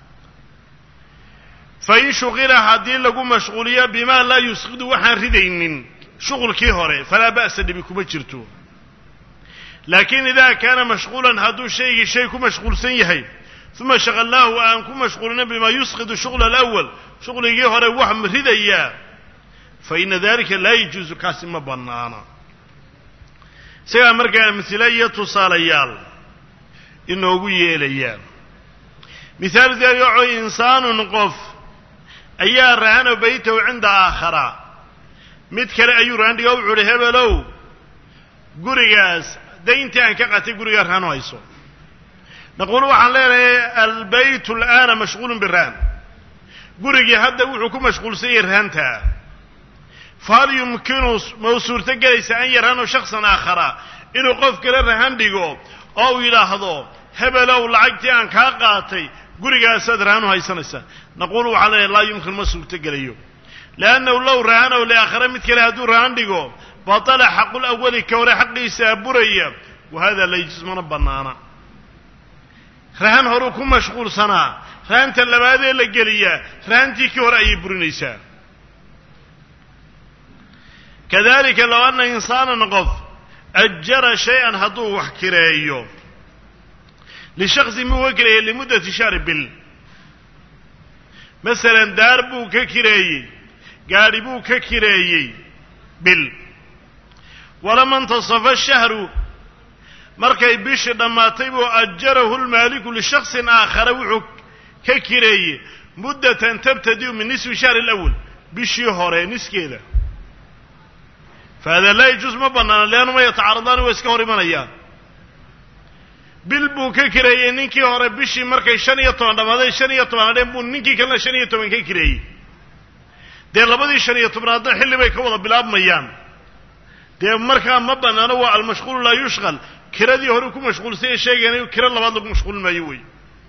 A: fain shuqila haddii lagu mashquuliyo bimaa laa yusqidu waxaan ridaynin shuqulkii hore falaa ba'sa dhibi kuma jirto لكن إذا كان مشغولا هذا الشيء شيء مشغول سيهي ثم شغلناه وأن كن مشغولين بما يسقط الشغل الأول شغل يهر وهم هديا فإن ذلك لا يجوز كاسم بنانا سيا مركا مثلية تصاليال إنه قوي ليال مثال ذلك يعي إنسان نقف أيار رهان بيته عند آخر متكر أيور عند يوعر هبلو قرياس dayntii aan ka qatay guriga rahan hayso naqulu waxaan leenahay albayt al'ana mashghuulun biraan gurigi hadda wuxuu ku mashquulsan yahay rahanta fal yumkinu mawsuurta galaysa an yarano shakhsan aakhara inuu qof kale rahan dhigo oo yiraahdo hebelow lacagtii aan ka qaatay gurigaas aad rahan haysanaysa naqulu waxaan leenahay la yumkin masuurta galayo laana law rahano li aakhara mid kale haduu rahan dhigo بطل حق الأول كورا حقي سابريا وهذا لا يجوز من بنانا رهان هروكم مشغول سنة رهان تلبادة لقلية رهان تي كورا يبرنيسا كذلك لو أن إنسانا نقف أجر شيئا هدوه وحكرايو لشخص موكري لمدة شهر بال مثلا داربو ككراي قاربو ككراي بال ولما انتصف الشهر مركي بيش دماتي وأجره المالك لشخص آخر وحك ككري مدة تبتدي من نصف الشهر الأول بيش يهوري نس كذا فهذا لا يجوز مبنى لأنه ما يتعارضان ويسكوري من أيام بالبو ككري ننكي هوري بيش مركي شنية وانا هذا شنية وانا بو ننكي كلا شنية وانا ككري دير لبدي شنية وانا هذا حلي بيكوضا بلاب ميان dee markaa ma banaano waa almashquul laa yushqal kiradii hore ku mashquulsay sheeganayo kira labaad lagu mashquul maayo wey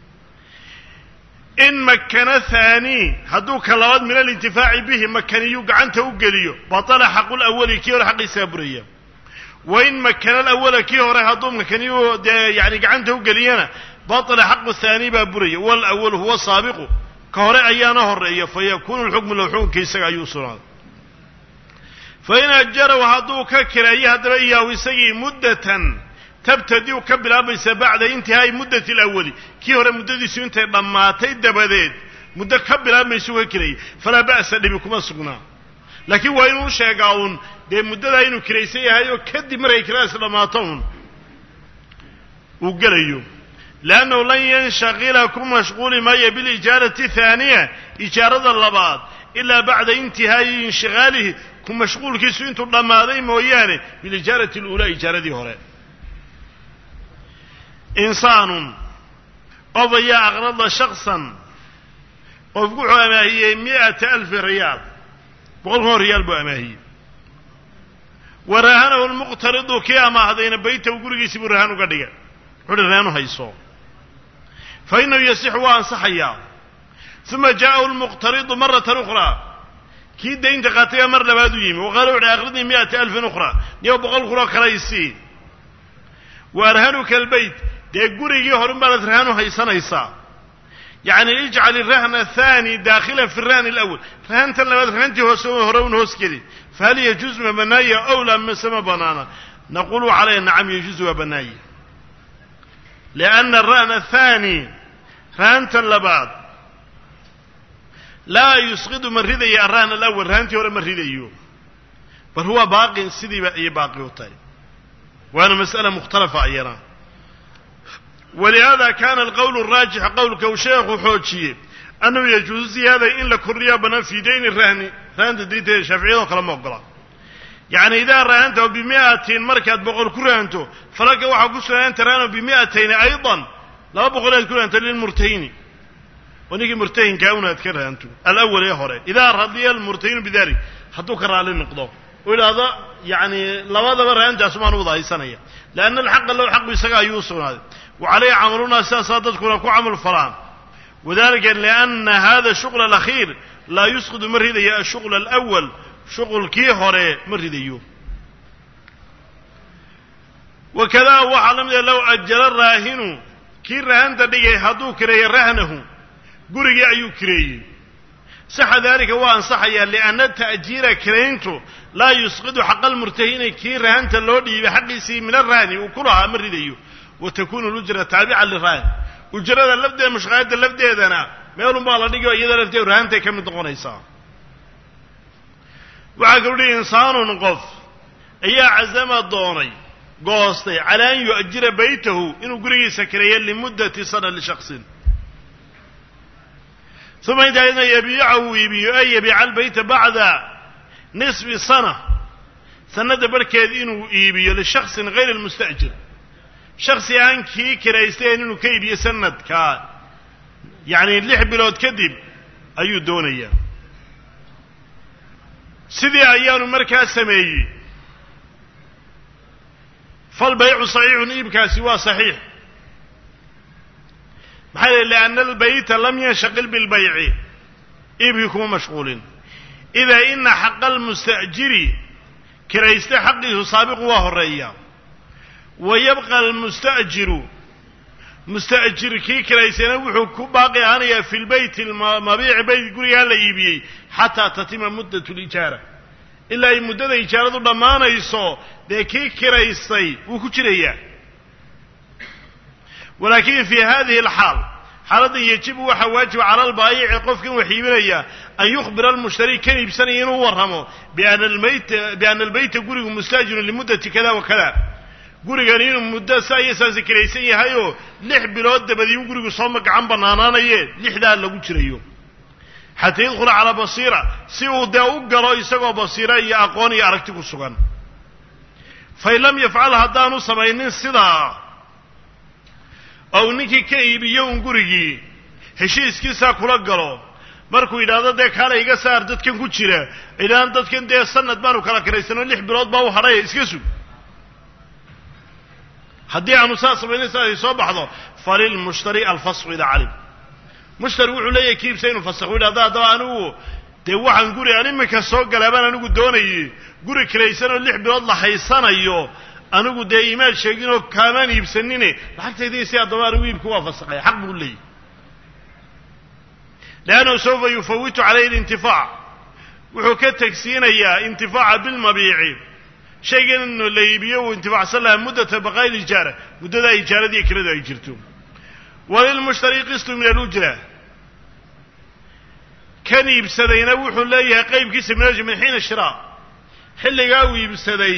A: in makana thani hadduu ka labaad min alintifaaci bihi makaniyu gacanta u geliyo batala xaqul awali kii hore xaqiisaa buraya wa in makana alawala kii hore hadduu makaniyu dee yani gacanta u geliyana batala xaqu thani baa buraya walawalu huwa saabiqu ka hore ayaana horeeya fa yakuunu lxukmu lahu xukunka isaga ayuu sugnaaday fain ajarahu hadduu ka kireeyo haddaba iyaahu isagii muddatan tabtadiu ka bilaabaysa bacda intihaa'i muddati alawali kii hore muddadiisu intay dhammaatay dabadeed muddo ka bilaabmaysu ka kireeyey falaa ba'sa dhibi kuma sugnaa laakiin waa inuu sheegaa uun dee muddadaa inuu kiraysan yahay oo kadib markay kiraas dhammaato un uu gelayo liannahu lan yanshaqila ku mashquuli maayo bilijaarati thaaniya ijaarada labaad ilaa bacda intihaa'i inshiqaalihi ku mashquulkiisu intuu dhammaaday mooyaane bilijaarati aluulaa ijaaradii hore insaanun qof ayaa aqrada shaksan qof wuxuu amaahiyey mi'ata alfi riyaal boqol kun oo riyaal buu amaahiyey wa rahanahu lmuqtaridu kii amaahdayna baytahu gurigiisii buu rahan uga dhigay wuxuuhi rahan u hayso fa innahu yasixu waa ansaxayaa uma jaa'ahu lmuqtaridu maratan ukhraa kii daynta qaataya mar labaad u yimi waqaala wuxuhi aqridnii mi'ata alfin ukhraa niyo boqol kun oo kale isii wa arhanuka albayt dee gurigii horun baanad rahan u haysanaysaa yacni ijcal irahna athani daakhilan fi rahni alawal rahantan labaad rahantii hoose hore un hoos geli fahal yajuuzu ma banaaya awlaa mise ma banaana naqulu calayha nacam yajuuzu waa banaaya lianna arahna athani rahantan labaad laa yusqidu ma ridayo arahna alawal rahantii hore ma ridayo bal huwa baaqin sidiiba ayay baaqi u tahay waana mas'ala mukhtalafa ayana ولهذا كان القول الراجح قول كوشيخ وحوجيه أنه يجوز هذا إن لكريا بنا في دين الرهن رهنت ديت الشافعية وكلام مقرأ يعني إذا رهنته بمئة مركز بقول كرهنته فلك واحد قصر أنت رهنه بمئتين أيضا لا بقول أنت كرهنته للمرتين ونيجي مرتين كأونه أذكرها أنتم الأول يا هراء إذا رضي المرتين بذلك حطوا كرا للنقضاء وإلى هذا يعني لماذا رهنت أسمان وضعي سنة لأن الحق لو الحق يسقى يوسف هذا وعليه عملنا أساسا تذكر أكو عمل فلان وذلك لأن هذا الشغل الأخير لا يسقط مرهدي الشغل الأول شغل كي هوري مرهدي وكذا وعلم لو أجل الراهن كي رهن تدقي هدو كري رهنه قرقي أيو كري صح ذلك وأن صحيا لأن التأجير كرينته لا يسقط حق المرتهين كي رهن تلودي بحقسي من الرهن وكلها مرهدي وتكون الأجرة تابعة للرهن أجرة اللفدة مش غاية اللفدة ذنا ما يقولون بالله نيجي وإذا لفدة ورهنته كم تقول إنسان وعقول لي إنسان نقف أي عزم الضوني قاصي على أن يؤجر بيته إنه قريه سكريا لمدة سنة لشخص ثم إذا يبيعه ويبيع أي يبيع البيت بعد نصف سنة سنة بركة إنه يبيع لشخص غير المستأجر شخص يعني كي كرايستين إنه كي بيسند كا يعني اللي يحب لو تكذب أيو دونية سيدي أيام المركز سمي فالبيع صحيح إبكى سوى صحيح بحيث لأن البيت لم ينشغل بالبيع إبكم مشغول إذا إن حق المستأجر كرايست حقه سابق وهو الرئيان ويبقى المستأجر مستأجر كي كرايسنا وحو باقي أنا في البيت المبيع بيت قري هلا يبي حتى تتم مدة الإجارة إلا مدة الإجارة ضمانة يسو ده كي كرايسي وكتريا ولكن في هذه الحال حالة يجب وحواجب على البائع قفك وحيبنيا أن يخبر المشتري كان يبسنين ورهمه بأن البيت بأن البيت قري مستأجر لمدة كذا وكذا guriganiinu muddo saayisa zikraysan yahayo lix bilood dabadii gurigu soo magacan banaanaanaye lixdaa lagu jirayo hatta yidkhul ala basira si uu daa u galo isagoo basira iyo aqoon iyo aragti ku sugan fa lam yafcal hadaanu samaynin sidaa aw ninki ka iibiyo gurigii heshiiskiisa kula galo markuu yiraahdo de kale iga saar dadkan ku jira ilaan dadkan de sanad baanu kala karaysano lix bilood baa u haray iska sug haddii aanu saas samaynaysay ay soo baxdo falil mushtari alfasq ida alim mushtari wuxuu leeyahay kiibsa inuu fasakho ida dada anigu de waxaan guri animka soo galabaan anigu doonayay guri kiraysan oo lix bilood la haysanayo anigu de iimaad sheegin oo kaamaan iibsanine lacagteedii si adaba anigu iibku waa fasakhay xaq buu leeyahay laana soo yufawwitu alayhi intifaa wuxuu ka tagsiinayaa intifaaca bilmabiici shaygan inuu la iibiyo uu intifaacsan lahaa muddata baqaa'i lijaara muddada ijaarada iyo kiradu ay jirto walilmushtari qistu min alujra kan iibsadayna wuxuu leeyahay qaybkiisa min ajri min xiina shiraa xilligaa uu iibsaday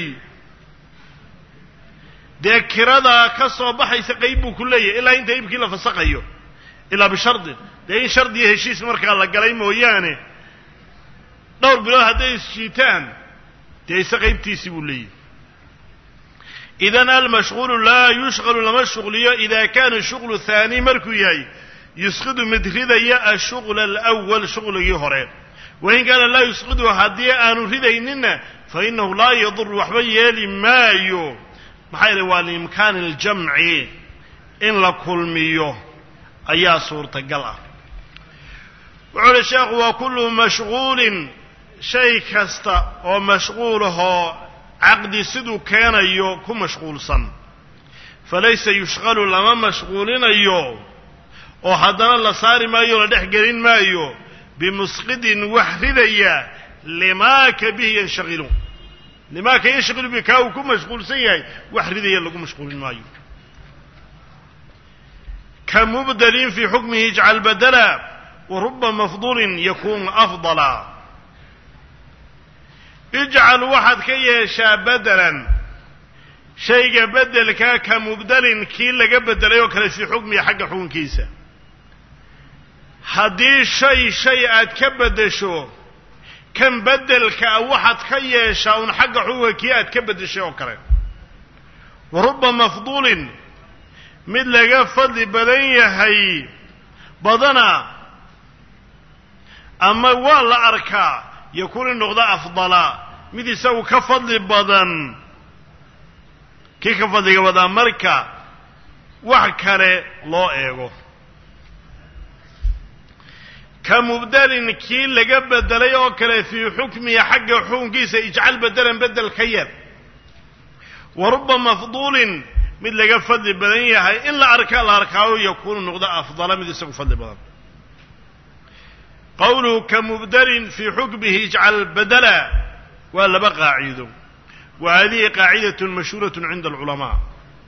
A: dee kirada ka soo baxaysa qayb buu ku leeyahay ilaa inta iibkii la fasaqayo ilaa bishardin dee in shardiyo heshiis markaa la galay mooyaane dhowr bilood hadday isjiitaan dee ise qaybtiisii buu leeyahay idan almashغuulu laa yushغalu lama shuqliyo ida kana shuغlu haani markuu yahay yusqidu mid ridaya ashuغla alأwal shuغligii hore wain kaana laa yusqidu haddii aanu ridayninna fainahu laa yadur waxba yeeli maayo maxaa yeele waa liimkaani اljamci in la kulmiyo ayaa suurtagal ah wuxuu uhi sheekhu waa kullu mashغuulin shay kasta oo mashغuulahoo caqdi siduu keenayo ku mashquulsan falaysa yushqalu lama mashquulinayo oo haddana la saari maayo la dhex gelin maayo bimusqidin wax ridaya limaaka bihi yanshaqilu limaaka yanshaqilu bihi kaa uu ku mashquulsan yahay wax ridaya lagu mashquulin maayo ka mubdalin fii xukmihi ijcal badala wa ruba mafdulin yakunu afdala ijcal waxaad ka yeeshaa bedelan shayga bedelkaa ka mubdelin kii laga bedelay oo kale fii xukmihi xagga xukunkiisa haddii shay shay aad ka beddesho kan bedelkaa waxaad ka yeeshaa un xagga xukunka kii aad ka beddeshay oo kale wa ruba mafduulin mid laga fadli badan yahay badana ama waa la arkaa yakuun in noqda afdala mid isagu ka fadli badan kii ka fadliga badaa marka wax kale loo eego ka mubdelin kii laga bedelay oo kale fii xukmihi xagga xukunkiisa ijcal bedelan bedel ka yar wa ruba mafduulin mid laga fadli badan yahay in la arkaa la arkaayo yakuunu noqda afdala mid isagu fadli badan qawluhu ka mubdelin fii xukmihi ijcal badala waa laba qaacido wa hadihi qaacidatun mashhuuratun cinda alculamaa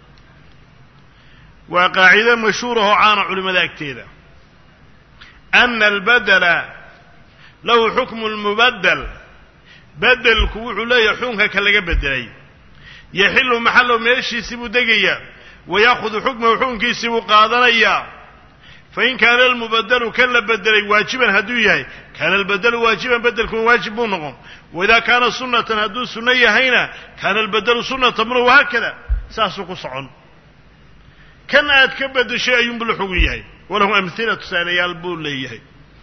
A: waa qaacido mashhuurahoo caana culimada agteeda ana albadela lahu xukmu lmubadel bedelku wuxuu leeyahay xukunka ka laga bedelay yaxilu maxallow meeshiisii buu degayaa wayaahudu xukmahu xukunkiisii buu qaadanayaa fain kaana almubadelu kan la bedelay waajiban hadduu yahay kaana albedelu waajiban bedelkuna waajib buu noqon waidaa kaana sunnatan hadduu sunno yahayna kaana albedelu sunnatan muna wahaakada saasuu ku socon kan aad ka beddeshay ayuunbu la xugun yahay walahu amhila tusaalayaal buu leeyahay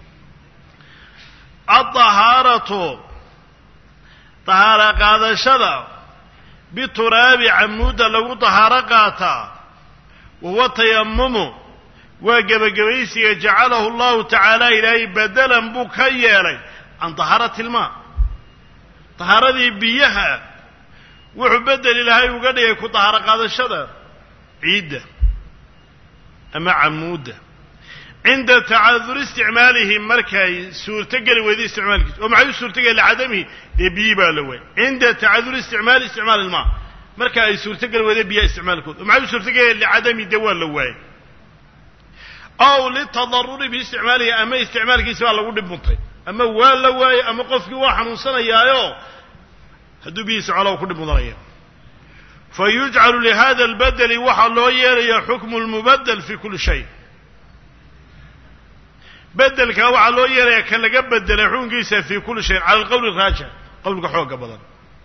A: addahaaratu dahaaro qaadashada bituraabi camuudda lagu dahaaro qaataa wahuwa tayamumu waa gebagabaysiga jacalahu allahu tacaala ilaahay bedelan buu ka yeelay can dahaarati ilmaa dahaaradii biyaha wuxuu bedel ilaahay uga dhigay ku dahaaro qaadashada ciidda ama camuudda cinda tacaduri isticmaalihi markay suurtogeli weyda isticmaalkiisa oo maxay u suurtogeli licadamihi dee biyi baa la waayay cinda tacaduri isticmaali isticmaal ilmaa marka ay suurtogeli weyda biyaha isticmaalkooda oo maxay u suurtogeli licadamihi dee waa la waayay aw litadaruri biisticmaalihi ama isticmaalkiisa baa lagu dhib muntay ama waa la waayey ama qofkii waa xanuunsanayaayo hadduu biyihiisa colaw ku dhib mudanaya fayujcalu lihada albedeli waxaa loo yeelayaa xukmu lmubadel fi kuli shay bedelkaa waxaa loo yeelayaa kan laga bedelay xukunkiisa fi kuli shayin cala alqowli raajix qowlka xooga badan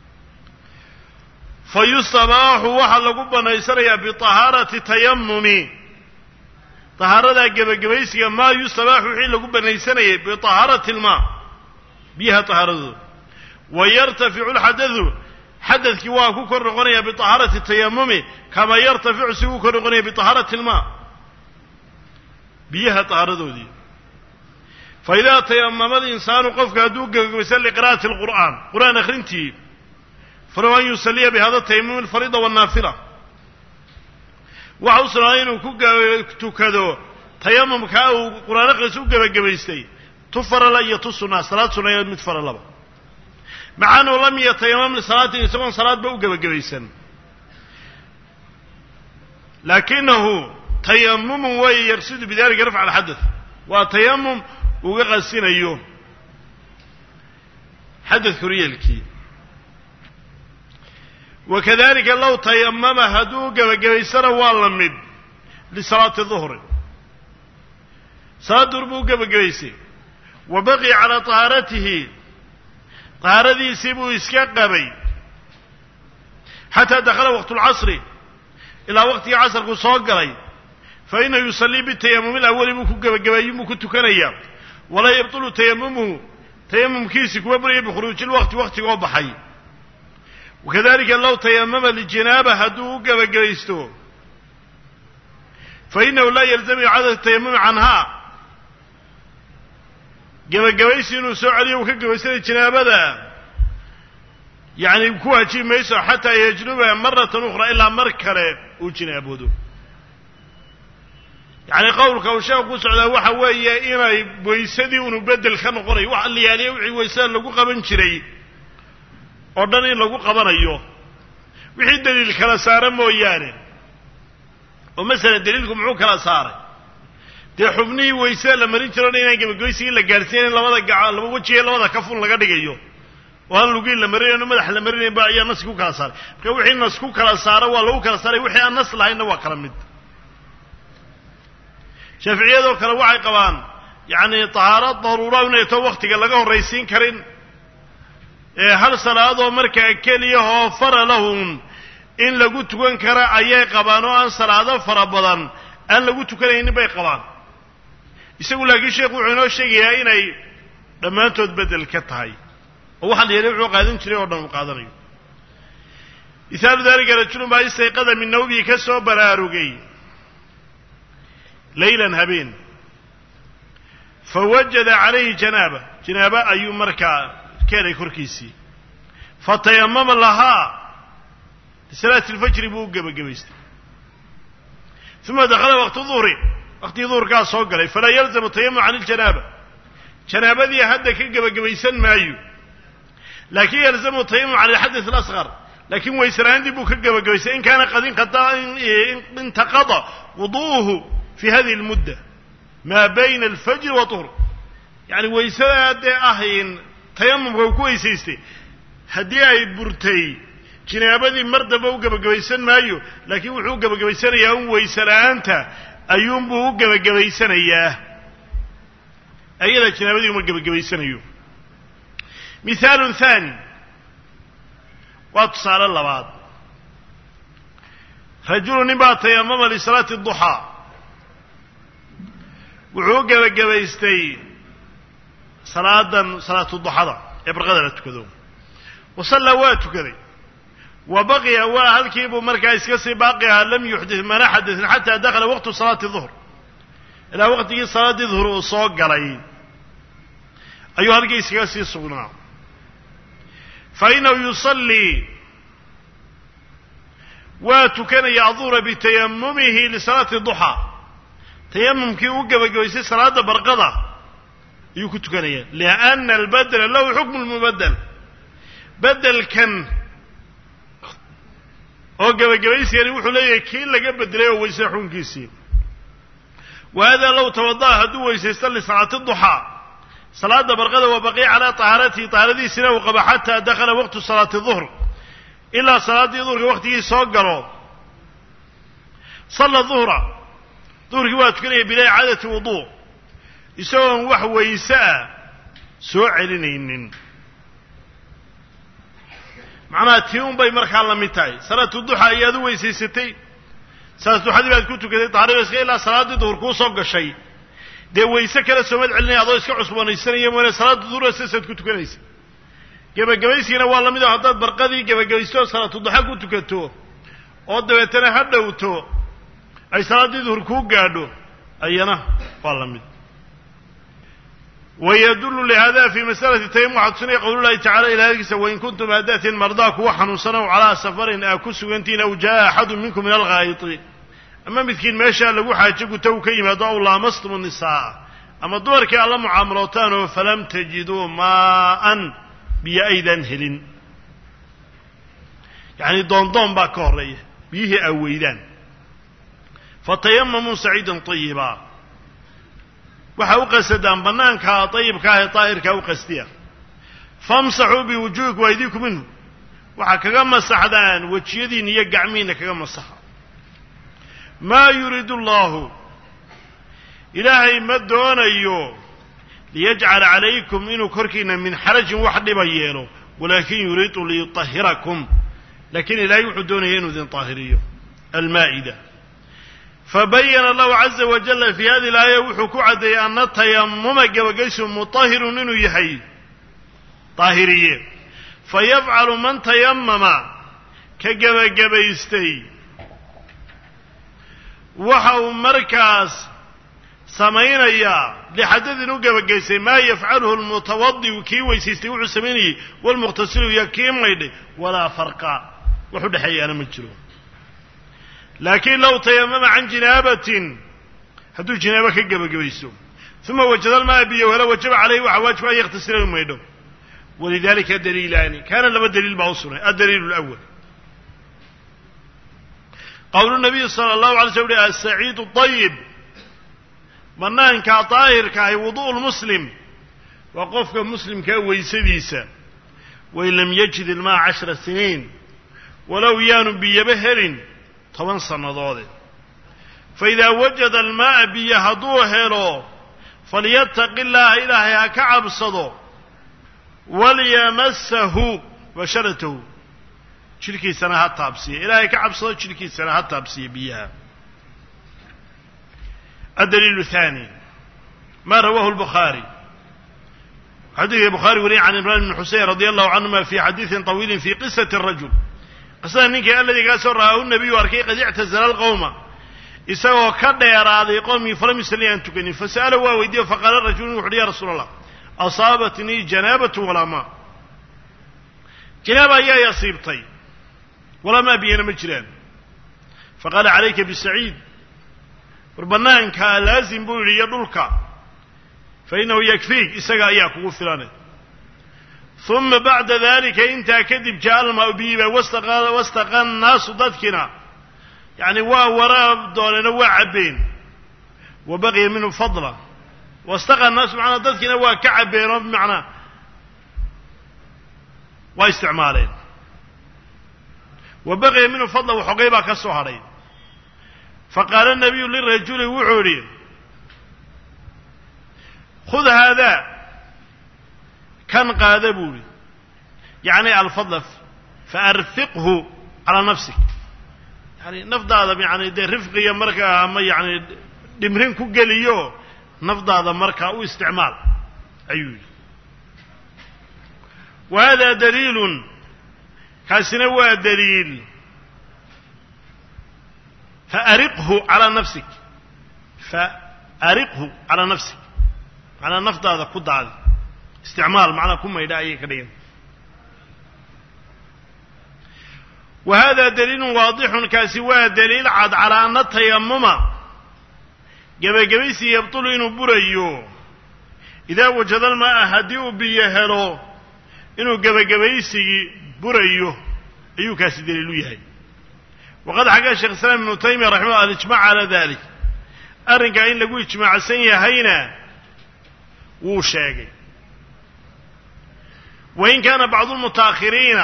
A: fayustabaaxu waxaa lagu banaysanayaa biطahaarati tayamumi طahaaradaa gebagabaysiga maa yustabaaxu wixii lagu banaysanayay biطahaarati ilmaa biyaha طahaaradooda wayartaficu lxadadu xadadkii waa ku kor noqonaya biطahaarati tayamumi kama yartaficu si uu kor noqonaya biطahaarati ilmaa biyaha طahaaradoodii faidaa tayamama alinsaanu qofka hadduu gebagabaysan liqira'ati اlqur'aan qur'aan akhrintii falow an yusaliya bihada tayamumi alfarida wاnnaafila waxa u sugnaaday inuu ku tukado tayamumkaa uu qur'aan akhriis u gebagabaystay tu farala iyo tu sunaa salaad sunayeed mid faralaba maca annahu lam yatayamam lisalaatin isagoon salaadba u gebagabaysan laakinahu tayamumun way yaqsidu bidalika rafca alxadath waa tayamum uga qasinayo xadath koryeelkii wakadalika low tayamama hadduu gebagabaysana waa la mid lisalaati duhri salaad duhr buu gebagabaysay wa baqiya calaa tahaaratihi tahaaradiisii buu iska qabay xataa dakhala waqtu lcasri ilaa waqtigii casarku soo galay fa inahu yusallii bitayamumi alawali buu ku gebagabeeyin buu ku tukanayaa walaa yabtulu tayamumuhu tayamumkiisi kuma buraya bikhuruuji lwaqti waqtigoo baxay wakadalika low tayamama lijanaaba hadduu u gebagabaysto fa inahu laa yalzamiu cadad tayamumi canhaa gebagabaysi inuu soo celiyo uu ka gebaysanay janaabada yacni ku waajibi mayso xataa yajnuba maratan ukhra ilaa mar kale uu jinaaboodo yacni qowlka uu sheekhu ku socdaa waxa weeye inay waysadii unu bedel ka noqonayo wax liyaaliya wixii waysada lagu qaban jiray oo dhan in lagu qabanayo wixii daliil kala saara mooyaane oo masalan daliilku muxuu kala saaray dee xubnihii waysada la marin jiro inaan gebagabaysigii la gaadhsiinayn labada gaca laba wejiye labada kafun laga dhigayo oo aan lugii la marinayn madax la marinayn ba ayaa nas ku kala saaray marka wixii nas ku kala saara waa lagu kala saaray wixii aan nas lahaynna waa kala mid shaaficiyadoo kale waxay qabaan yacni tahaaro daruura inay to waqtiga laga horraysiin karin ee hal salaadoo markaa keliya oo fara lahum in lagu tukan kara ayay qabaan oo aan salaado fara badan aan lagu tukanaynin bay qabaan isagu laakiin sheekhu wuxuu inoo sheegayaa inay dhammaantood bedel ka tahay oo waxa la yeelay wuxuu qaadan jiray oo dhan uu qaadanayo misaalu dalika rajulun baa istayqada min nawmihi ka soo baraarugay laylan habeen fawajada calayhi janaaba janaaba ayuu markaa keenay korkiisii fatayamama lahaa lisalaati alfajri buu u gebagabaystay uma dakhala waqtu duhri waqtigii duhurkaa soo galay falaa yalzamu tayamum can iljanaaba janaabadii hadda ka gebagabaysan maayo laakin yalzamu tayamum can alxadath alasqar laakiin waysalaandii buu ka gebagabaystay in kaana qad intaqada wudu'uhu fi hadihi almudda maa bayna alfajri wa duhr yacni waysadaa dee ahayn tayamumka uu ku weysaystay haddii ay burtay jinaabadii mar damba u gebagabaysan maayo laakiin wuxuu u gebagabaysanayaa un wayse la'aanta ayuunbuu u gebagabaysanayaa ayada jinaabadii uma gebagabaysanayo mithaalun thaani waa tusaale labaad rajulu nin baa tayamama lisalaati duxaa wuxuu u gebagabaystay salaadan salaatu duxada ee barqada la tukado wasallaa waa tukaday wa baqiya waa halkiibuu markaa iska sii baaqi ahaa lam yuxdith mana xadatin xataa dakhala waqtu salaati duhr ilaa waqtigii salaaddii duhr uu soo galay ayuu halkii iskaga sii sugnaa fa inahu yusallii waa tukanaya aduhra bitayamumihi lisalaati duxaa tayamumkii u gebagabaystay salaada barqada ayuu ku tukanaya lianna albadela lahu xukmu lmubadel bedelkan oo gebagabaysigani wuxuu leeyahay kii laga bedelay oo weysay xukunkiisii wa hada low tawada'a hadduu weysaysto lisalaati duxaa salaada barqada waa baqiya calaa tahaaratihi tahaaradiisina uu qaba xataa dakhala waqtu salaati duhr ilaa salaaddii duhurka waqtigii soo galo salla duhra duhurkii waa tukanaya bilaa icaadati wuduu isagoon wax wayse ah soo celinaynin macnaha tii un bay markaa la mid tahay salaatu duxa ayaad u weysaysatay salaat duxadii baad ku tukatay tahaaradiiska ilaa salaaddii duhur kuu soo gashay dee wayse kale soomad celinaya adoo iska cusboonaysanaya moone salaada duhura sidasaad ku tukanaysa gebagabaysigana waa la mid oo haddaad barqadii gebagabaysto salaatu duxa ku tukato oo dabeetana ha dhowto ay salaaddii duhur kuu gaadho ayana waa la mid wayadullu lihada fi masalati tayamum waxaa tusinaya qowlullahi tacala ilaahkiisa wain kuntum haddaatiin mardaa kuwa xanuunsan ow calaa safarin aa ku sugantihin aw jaa axadu minkum min alghaa'iti ama midkiin meeshaa lagu xaajo guta uu ka yimaado aw laamastum nisaa ama dumarkii alla mucaamalootaan oo falam tajiduu maa'an biyo aydan helin yacni doondoon baa ka horreeya biyihii aa weydaan fatayamamuu saciidan طayiba waxaa u qasadaan bannaankaa dayibka ah ee daahirkaa u qastiya famsaxuu biwujuuhikum aydiikum minhu waxaa kaga masaxdaan wejiyadiinna iyo gacmihiinna kaga masaxa maa yuriidu allahu ilaahay ma doonayo liyajcala calaykum inuu korkiinna min xarajin wax dhiba yeelo walaakin yuriidu liyuطahirakum laakiin ilaahay wuxuu doonaya inuu idin طaahiriyo almaa'ida fabayana allahu caza wajalla fii hadihi alaaya wuxuu ku caddeeyey ana tayamuma gebagaysu muطahirun inuu yahay daahiriye fayafcalu man tayamama ka gebagabaystay waxa uu markaas samaynayaa lixadadin u gebagaysay maa yafcaluhu almutawadi'u kii weysaystay wuxuu samaynayey walmuqhtasilu iyo kii maydhay walaa farqa wax u dhexeeyaana ma jiro laakiin low tayamama can jinaabatin hadduu jinaabo ka gebagabayso uma wajada almaa biyo helo wajaba calayhi waxaa waajib an yakhtasila inu maydho walidalika daliilaani kaana laba daliil baa u sugnay addaliilu alawal qowlu nabiyi sala allahu alay slam uhi asaciidu طayib bannaankaa daahirka ahi wudu'u lmuslim waa qofka muslimkaa weysadiisa wain lam yajid ilmaa cashara siniin walow yaanu biyaba helin toban sannadoode faidaa wajada almaa'a biyo hadduu helo falyattaqi illaaha ilaahay ha ka cabsado walyamasahu basharatahu jidhkiisana ha taabsiya ilaahay ka cabsado jidhkiisana ha taabsiya biyaha addaliilu thaani maa rawaahu albukhaari xadiidka bukhaari wariyay can imraan ibni xuseyn radia allahu canhuma fii xadiidin طawiilin fii qisati rajul qisada ninkii alladii kaa soo ra'aahu nabiyu arkay qad ictazala alqowma isagoo ka dheeraaday qowmkii falam yusalli aan tukanin fasa'ala waa weydiiye faqaala rajulun wuxu uhi ya rasuula allah asaabatnii janaabatu walaa maa janaaba ayaa yasiibtay walaa maa biyana ma jiraan faqaala calayka bisaciid war bannaankaa laazim buu yidhi iyo dhulka fa innahu yakfiik isaga ayaa kugu filanay uma bacda dalika intaa kadib jaa almaau biyiba wastaqa annaasu dadkina yacni waa waraab doonena waa cabbeen wa baqiya minhu fadla wastaqa annaasu macnaa dadkiina waa ka cabbeen oo bimacnaa waa isticmaaleen wa baqiya minhu fadla waxoogay baa ka soo hadhay faqaala nabiyu lirajuli wuxuu idhi khud haadaa kan qaada buu idhi yacni alfadla faarfiqhu calaa nafsik yani nafdaada yani dee rifqiya markaa ama yani dhimrin ku geliyo nafdaada markaa u isticmaal ayuu yidhi wa hada daliilun kaasina waa daliil faariqhu calaa nafsik faariqhu calaa nafsik macnaa nafdaada ku daadi isticmaal macnaa ku maydha ayay ka dhigan wa hada daliilun waadixun kaasi waa daliil cad calaa ana tayamuma gebagabaysi yabtulu inuu burayo idaa wajada almaa'a haddii uu biyo helo inuu gebagabaysigii burayo ayuu kaasi daliil u yahay waqad xakaa sheekh islaam ibnu taymiya raximah alijmac calaa dalik arrinkaa in lagu ijmaacsan yahayna wuu sheegay wain kaana bacdu lmutaakhiriina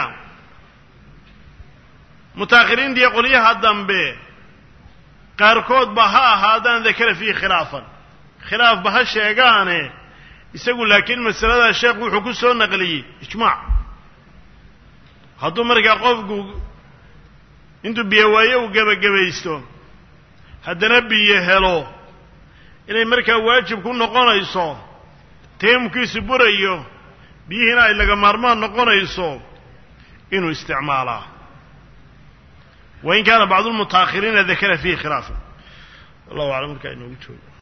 A: mutaakhiriintiiyo qolyaha dambe qaarkood ba ha ahaadaan dakara fiihi khilaafan khilaaf ba ha sheegaane isagu laakiin masaladaa sheekhu wuxuu ku soo naqliyey ijmaac hadduu markaa qofku intuu biyo waayo uu gebagabaysto haddana biyo helo inay markaa waajib ku noqonayso teemkiisu burayo biyihiina ay laga maarmaan noqonayso inuu isticmaalaa wain kaana bacdu lmutaakhiriina dakara fiihi khilaafan wallahu aclam markaa inoogu joogo